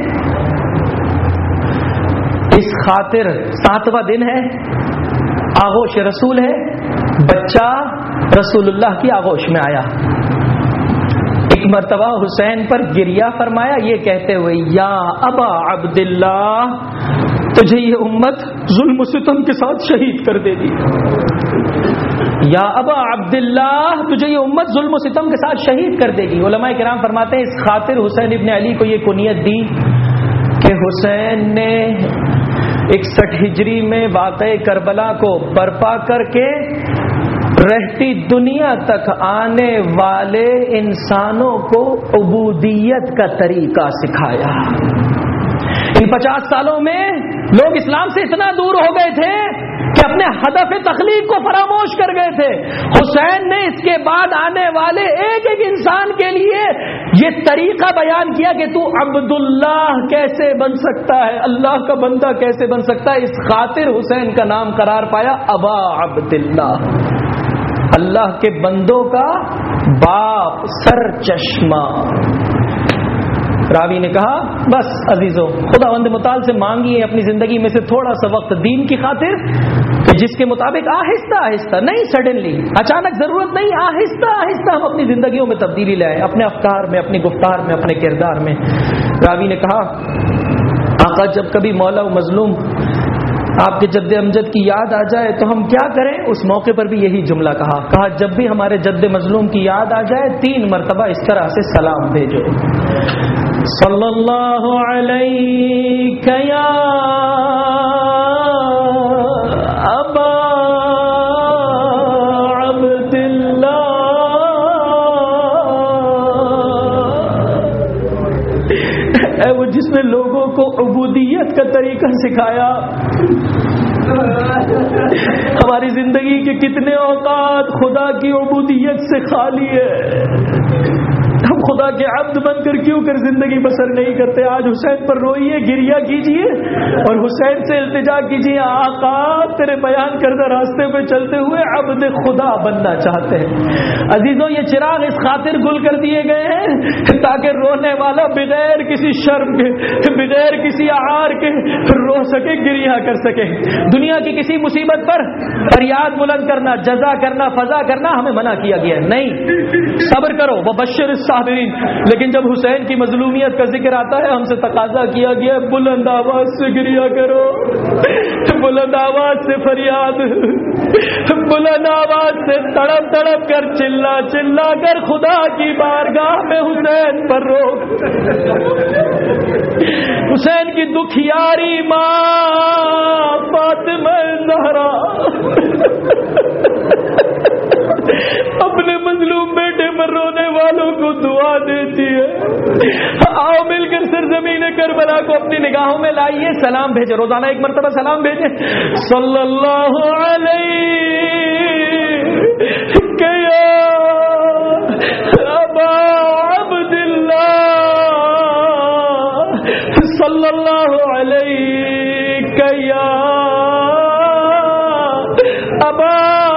اس خاطر ساتواں دن ہے، آغوش رسول ہے، بچہ رسول اللہ کی آغوش میں آیا. ایک مرتبہ حسین پر گریہ فرمایا یہ کہتے ہوئے یا ابا عبداللہ تجھے یہ امت ظلم و ستم کے ساتھ شہید کر دے گی. یا ابا عبداللہ تجھے یہ امت ظلم و ستم کے ساتھ شہید کر دے گی. علماء کرام فرماتے ہیں اس خاطر حسین ابن علی کو یہ کنیت دی کہ حسین نے اکسٹھ ہجری میں واقع کربلا کو برپا کر کے رہتی دنیا تک آنے والے انسانوں کو عبودیت کا طریقہ سکھایا. ان پچاس سالوں میں لوگ اسلام سے اتنا دور ہو گئے تھے کہ اپنے ہدف تخلیق کو فراموش کر گئے تھے. حسین نے اس کے بعد آنے والے ایک ایک انسان کے لیے یہ طریقہ بیان کیا کہ تو عبداللہ کیسے بن سکتا ہے، اللہ کا بندہ کیسے بن سکتا ہے. اس خاطر حسین کا نام قرار پایا ابا عبداللہ، اللہ کے بندوں کا باپ، سر چشمہ. راوی نے کہا بس عزیزو خداوند متعال سے مانگیے اپنی زندگی میں سے تھوڑا سا وقت دین کی خاطر کہ جس کے مطابق آہستہ آہستہ، نہیں سڈنلی، اچانک ضرورت نہیں، آہستہ آہستہ ہم اپنی زندگیوں میں تبدیلی لائیں، اپنے افکار میں، اپنی گفتار میں، اپنے کردار میں. راوی نے کہا آقا جب کبھی مولا و مظلوم آپ کے جد امجد کی یاد آ جائے تو ہم کیا کریں؟ اس موقع پر بھی یہی جملہ کہا. کہا جب بھی ہمارے جد مظلوم کی یاد آ جائے تین مرتبہ اس طرح سے سلام بھیجو، صلی اللہ علیہ یا ابا عبداللہ. اے وہ جس نے لوگوں کو عبودیت کا طریقہ سکھایا. ہماری زندگی کے کتنے اوقات خدا کی عبودیت سے خالی ہے، ہم خدا کے عبد بن کر کیوں کر زندگی بسر نہیں کرتے. آج حسین پر روئیے، گریہ کیجئے اور حسین سے التجا کیجئے آقا تیرے بیان کردہ راستے پہ چلتے ہوئے عبد خدا بننا چاہتے ہیں. عزیزوں یہ چراغ اس خاطر گل کر دیے گئے ہیں تاکہ رونے والا بغیر کسی شرم کے، بغیر کسی عار کے رو سکے، گریہ کر سکے. دنیا کی کسی مصیبت پر فریاد بلند کرنا، جزا کرنا، فضا کرنا ہمیں منع کیا گیا ہے. نہیں، صبر کرو. وبشر الصابرین، آمین. لیکن جب حسین کی مظلومیت کا ذکر آتا ہے ہم سے تقاضا کیا گیا بلند آواز سے گریا کرو, بلند آواز سے فریاد, بلند آواز سے تڑپ تڑپ کر چلا چلا کر خدا کی بارگاہ میں حسین پر رو. حسین کی دکھیاری ماں فاطمہ زہرا اپنے مظلوم بیٹے پر رونے والوں کو دعا دیتی ہے. آؤ مل کر سرزمین کربلا کو اپنی نگاہوں میں لائیے, سلام بھیجے, روزانہ ایک مرتبہ سلام بھیجے. صلی اللہ علیہ ابا عبداللہ, صلی اللہ علیہ یا ابا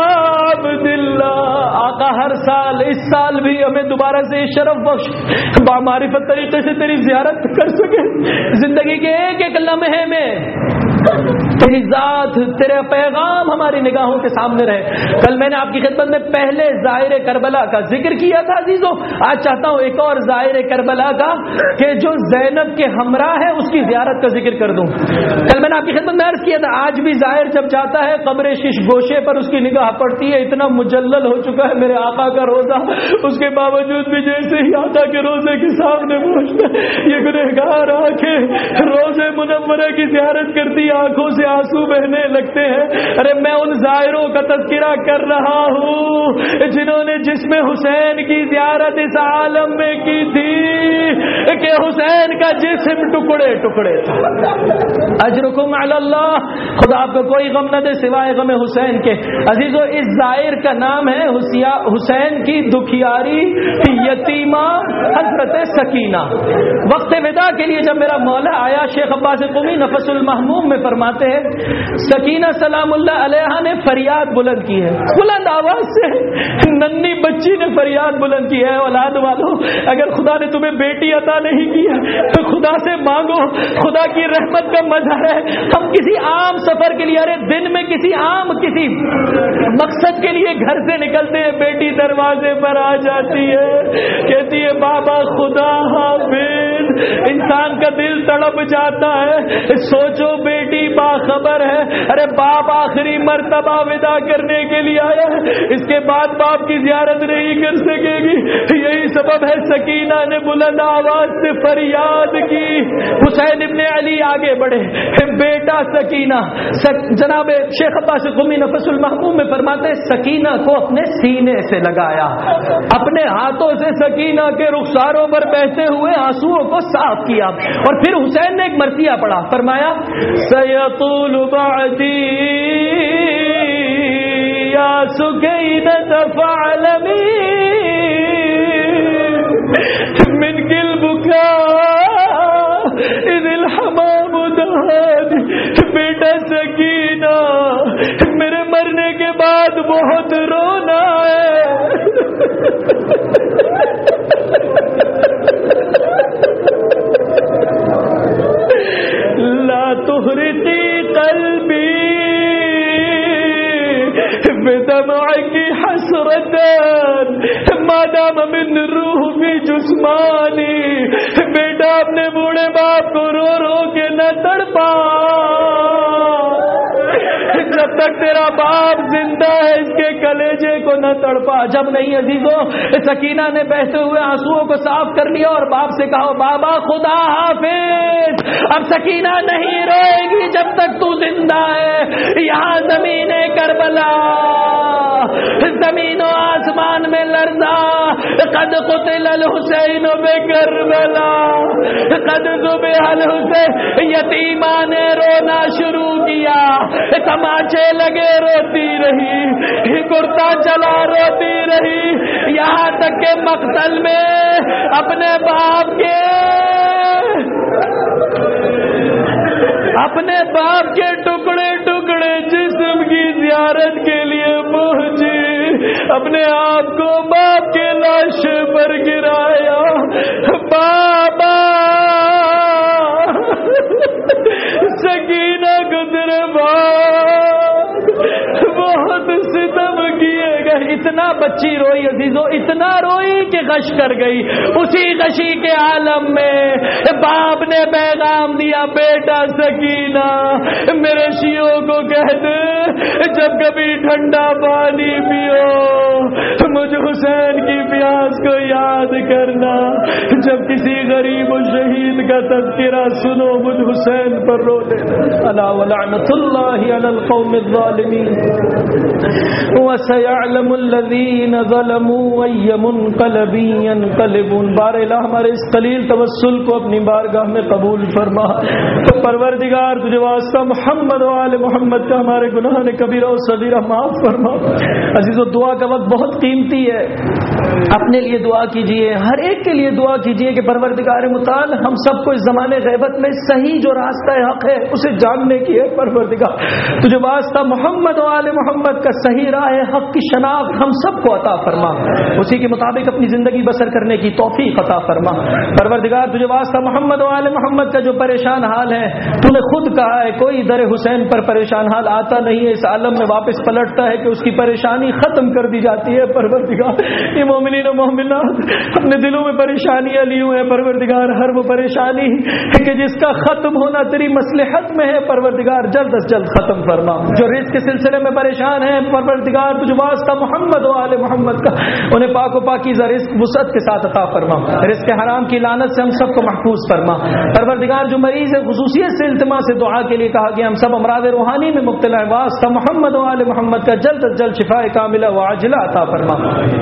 عبداللہ. آقا ہر سال, اس سال بھی ہمیں دوبارہ سے شرف بخش بامعرفت طریقے سے تیری زیارت کر سکے. زندگی کے ایک ایک لمحے میں تیری ذات, تیرے پیغام ہماری نگاہوں کے سامنے رہے. کل میں نے آپ کی خدمت میں پہلے ظاہر کربلا کا ذکر کیا تھا عزیزو, آج چاہتا ہوں ایک اور ظاہر کربلا کا کہ جو زینب کے ہمراہ ہے اس کی زیارت کا ذکر کر دوں. کل میں نے آپ کی خدمت میں عرض کیا تھا آج بھی ظاہر جب جاتا ہے قبر شش گوشے پر اس کی نگاہ پڑتی ہے, اتنا مجلل ہو چکا ہے میرے آقا کا روزہ, اس کے باوجود بھی جیسے ہی آقا کے روزے کے سامنے پہنچتا یہ گنہگار آنکھیں روزے منورہ کی زیارت کرتی, آنکھوں سے آنسو بہنے لگتے ہیں. ارے میں ان ظاہروں کا تذکرہ کر رہا ہوں جنہوں نے جسم حسین کی زیارت اس عالم میں کی تھی کہ حسین کا جسم ٹکڑے ٹکڑے تھا. اجرکم علی اللہ, خدا آپ کو کوئی غم نہ دے سوائے غم حسین کے. عزیزو اس ظاہر کا نام ہے حسین کی دکھیاری یتیمہ حضرت سکینہ. وقت ودا کے لیے جب میرا مولا آیا, شیخ عباس قمی نفس المحموم میں فرماتے ہیں سکینہ سلام اللہ علیہا نے فریاد بلند کی ہے, بلند آواز سے ننھی بچی نے فریاد بلند کی ہے. اولاد والوں, اگر خدا نے تمہیں بیٹی عطا نہیں کی ہے تو خدا سے مانگو, خدا کی رحمت کا مظہر ہے. ہم کسی عام سفر کے لیے, ارے دن میں کسی عام کسی مقصد کے لیے گھر سے نکلتے ہیں, بیٹی دروازے پر آ جاتی ہے, کہتی ہے بابا خدا حافظ. انسان کا دل تڑپ جاتا ہے, سوچو بیٹی باخبر ہے, ارے باپ آخری مرتبہ ودا کرنے کے لیے آیا ہے, اس کے بعد باپ کی زیارت نہیں کر سکے گی. یہی سبب ہے سکینہ نے بلند آواز سے فریاد کی. حسین ابن علی آگے بڑھے, بیٹا سکینہ. جناب شیخ عباس قمی نفس المحموم میں فرماتے ہیں سکینہ کو اپنے سینے سے لگایا, اپنے ہاتھوں سے سکینہ کے رخساروں پر بہتے ہوئے آنسوؤں کو صاف کیا, اور پھر حسین نے ایک مرثیہ پڑھا, فرمایا سیطول بعدی یا سکینہ فعلمی من کل بکا اذ الحمام دہانی. بیٹا سکینہ میرے مرنے کے بعد بہت رونا ہے. لا تحرقی قلبی بدمعك حسرة ما دام من روح في جسمانی. بیٹا اپنے بوڑھے باپ کو رو رو کے نہ تڑپا, جب تک تیرا باپ زندہ ہے اس کے کلیجے کو نہ تڑپا. جب نہیں عزیزو, سکینہ نے بہتے ہوئے آنسوؤں کو صاف کر لیا اور باپ سے کہا بابا خدا حافظ. اب سکینہ نہیں روئے گی جب تک تو زندہ ہے. یہاں زمین کربلا, زمین و آسمان میں لرزا, قد قتل الحسین بکربلا, قد ذبح الحسین. یتیمہ نے رونا شروع کیا, تماچے لگے روتی رہی, کرتا چلا روتی رہی, یہاں تک کہ مقتل میں اپنے باپ کے اپنے باپ کے ٹکڑے ٹکڑے جسم کی زیارت کے لیے پہنچی, اپنے آپ کو باپ کے لاش پر گرایا. بابا سکینہ گزرے بعد بہت ستم کیے گئے, اتنا بچی روئی عزیزو، اتنا روئی کہ غش کر گئی. اسی غشی کے عالم میں باپ نے پیغام دیا، بیٹا سکینہ میرے شیعوں کو کہہ دے جب کبھی ٹھنڈا پانی پیو مجھ حسین کی پیاس کو یاد کرنا، جب کسی غریب و شہید کا تذکرہ سنو مجھ حسین پر رو دینا. الا ولعنت اللہ علی القوم الظالمین وسيعلم الذین ظلموا ای منقلب ینقلبون. بار الہ ہمارے اس قلیل توسل کو اپنی بارگاہ میں قبول فرما. تو پروردگار تجھے واسطہ محمد و آل محمد کا ہمارے گناہ نے کبیرہ و صغیرہ معاف فرما. عزیزو دعا کا وقت بہت قیمتی ہے، اپنے لیے دعا کیجئے، ہر ایک کے لیے دعا کیجئے کہ پروردگار متعال ہم سب کو اس زمانے غیبت میں صحیح جو راستہ حق ہے اسے جاننے کی ہے. پروردگار تجھے واسطہ محمد و آل محمد کا صحیح راہ حق کی شناخت ہم سب کو عطا فرما، اسی کے مطابق اپنی زندگی بسر کرنے کی توفیق عطا فرما. پروردگار تجھے واسطہ محمد و آل محمد کا جو پریشان حال ہے، تو نے خود کہا ہے کوئی در حسین پر پریشان حال آتا نہیں ہے، اس عالم میں واپس پلٹتا ہے کہ اس کی پریشانی ختم کر دی جاتی ہے. پروردگار یہ مومنین و مومنات اپنے دلوں میں پریشانیاں لی ہوئے ہیں، پروردگار ہر وہ پریشانی ہے کہ جس کا ختم ہونا تیری مصلحت میں ہے، پروردگار جلد از جلد ختم فرما. جو رزق کے سلسلے میں پریشان ہیں، پروردگار تجھے واسطہ محمد و آل محمد کا انہیں پاک و پاکیزہ رزق وسعت کے ساتھ عطا فرما. رزق حرام کی لعنت سے ہم سب کو محفوظ فرما. پروردگار جو مریض ہے خصوصیت سے التماس سے دعا کے لیے کہا گیا، ہم سب امراض روحانی میں مبتلا ہیں، واسطہ محمد و آل محمد کا جلد از جلد شفاء کاملہ و عاجلہ عطا فرما.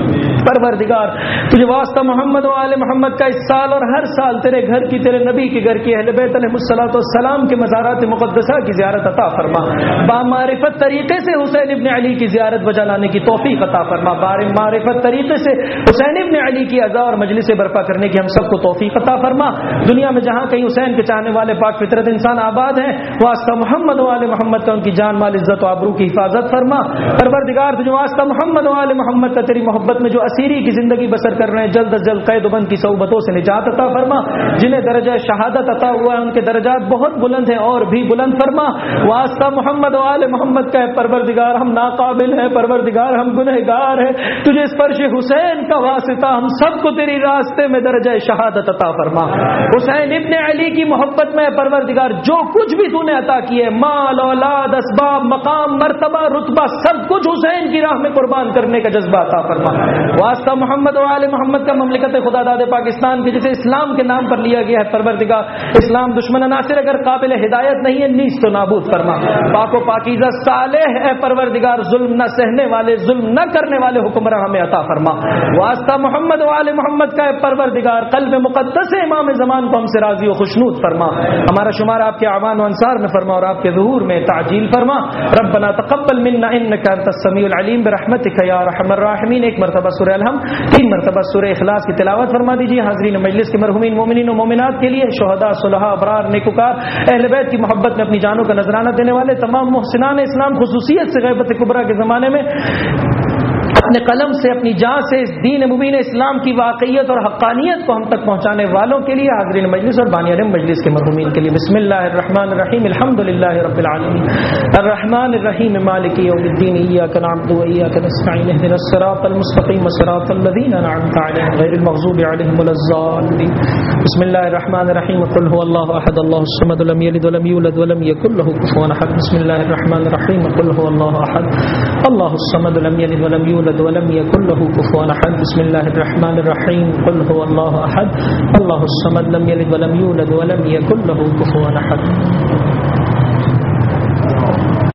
پروردگار تجھے واسطہ محمد و آل محمد کا اس سال اور ہر سال تیرے گھر کی، تیرے نبی کے گھر کی، اہل بیت علیہ الصلوۃ والسلام کے مزارات مقدسہ کی زیارت عطا فرما. بامعرفت طریقے سے حسین ابن علی کی زیارت بجا لانے کی توفیق عطا فرما. بامعرفت طریقے سے حسین ابن علی کی عزا اور مجلس برپا کرنے کی ہم سب کو توفیق عطا فرما. دنیا میں جہاں کہیں حسین کے چاہنے والے پاک فطرت انسان آباد ہیں، واسطہ محمد و آل محمد کا ان کی جان مال عزت و آبرو کی حفاظت فرما. پروردگار تجھے واسطہ محمد و آل محمد کا تیری محبت میں جو اسیری کی زندگی بسر کر رہے ہیں، جلد از جلد قید و بند کی صعوبتوں سے نجات عطا فرما. جنہیں درجہ شہادت عطا ہوا ہے ان کے درجات بہت بلند ہیں اور بھی بلند فرما. واسطہ محمد و آل محمد کا ہے پروردگار ہم ناقابل ہیں، پروردگار ہم گنہگار ہیں، تجھے اس فرش حسین کا واسطہ ہم سب کو تیری راستے میں درجہ شہادت عطا فرما. حسین ابن علی کی محبت میں پروردگار جو کچھ بھی تو نے عطا کیے، مال اولاد اسباب مقام مرتبہ رتبہ سب کچھ حسین کی راہ میں قربان کرنے کا جذبہ عطا فرما. واسطہ محمد و آل محمد کا مملکت خدا داد پاکستان کے جسے اسلام کے نام پر لیا گیا ہے، پروردگار اسلام دشمن عناصر اگر قابل ہدایت نہیں ہے نیز تو نابود فرما. پاک و پاکیزہ صالح ہے پروردگار، ظلم نہ سہنے والے ظلم نہ کرنے والے حکمراں ہمیں عطا فرما. واسطہ محمد و آل محمد کا ہے پروردگار قلب مقدس امام زمان کو ہم سے راضی و خوشنود فرما. ہمارا شمار آپ کے اعوان و انصار میں فرما اور آپ کے ظہور میں تعجیل فرما. ربنا تقبل منا انك انت السميع العليم برحمتك یا ارحم الراحمین. ایک مرتبہ سورہ الحمد، تین مرتبہ سورہ اخلاص کی تلاوت فرما دیجیے. حاضرین مجلس کے مرحومین مومنین و مومنات کے لیے، شہداء صلحاء ابرار نیکوکار اہل بیت کی محبت میں اپنی جانوں کا نذرانہ دینے والے تمام محسنان اسلام خصوصیت سے غیبت کبریٰ کے زمانے میں اپنے قلم سے اپنی جان سے اس دین مبین اسلام کی واقعیت اور حقانیت کو ہم تک پہنچانے والوں کے لیے، حاضرین مجلس اور بانیان مجلس کے مرحومین کے لیے. بسم اللہ الرحمن الرحیم. الحمدللہ رب العالمین الرحمن الرحیم مالک یوم الدین. ایاک نعبد و ایاک نستعین. اهدنا الصراط المستقیم صراط الذین انعمت علیہم غیر المغضوب علیہم ولا الضالین. بسم اللہ الرحمن الرحیم. قل هو اللہ احد اللہ الصمد لم یلد ولم یولد ولم یکن له کفوا احد. بسم اللہ الرحمن الرحیم. قل هو اللہ احد اللہ الصمد لم یلد ولم یولد ولم يكن له كفوا احد. بسم الله الرحمن الرحيم. قل هو الله احد الله الصمد لم يلد ولم يولد ولم يكن له كفوا احد.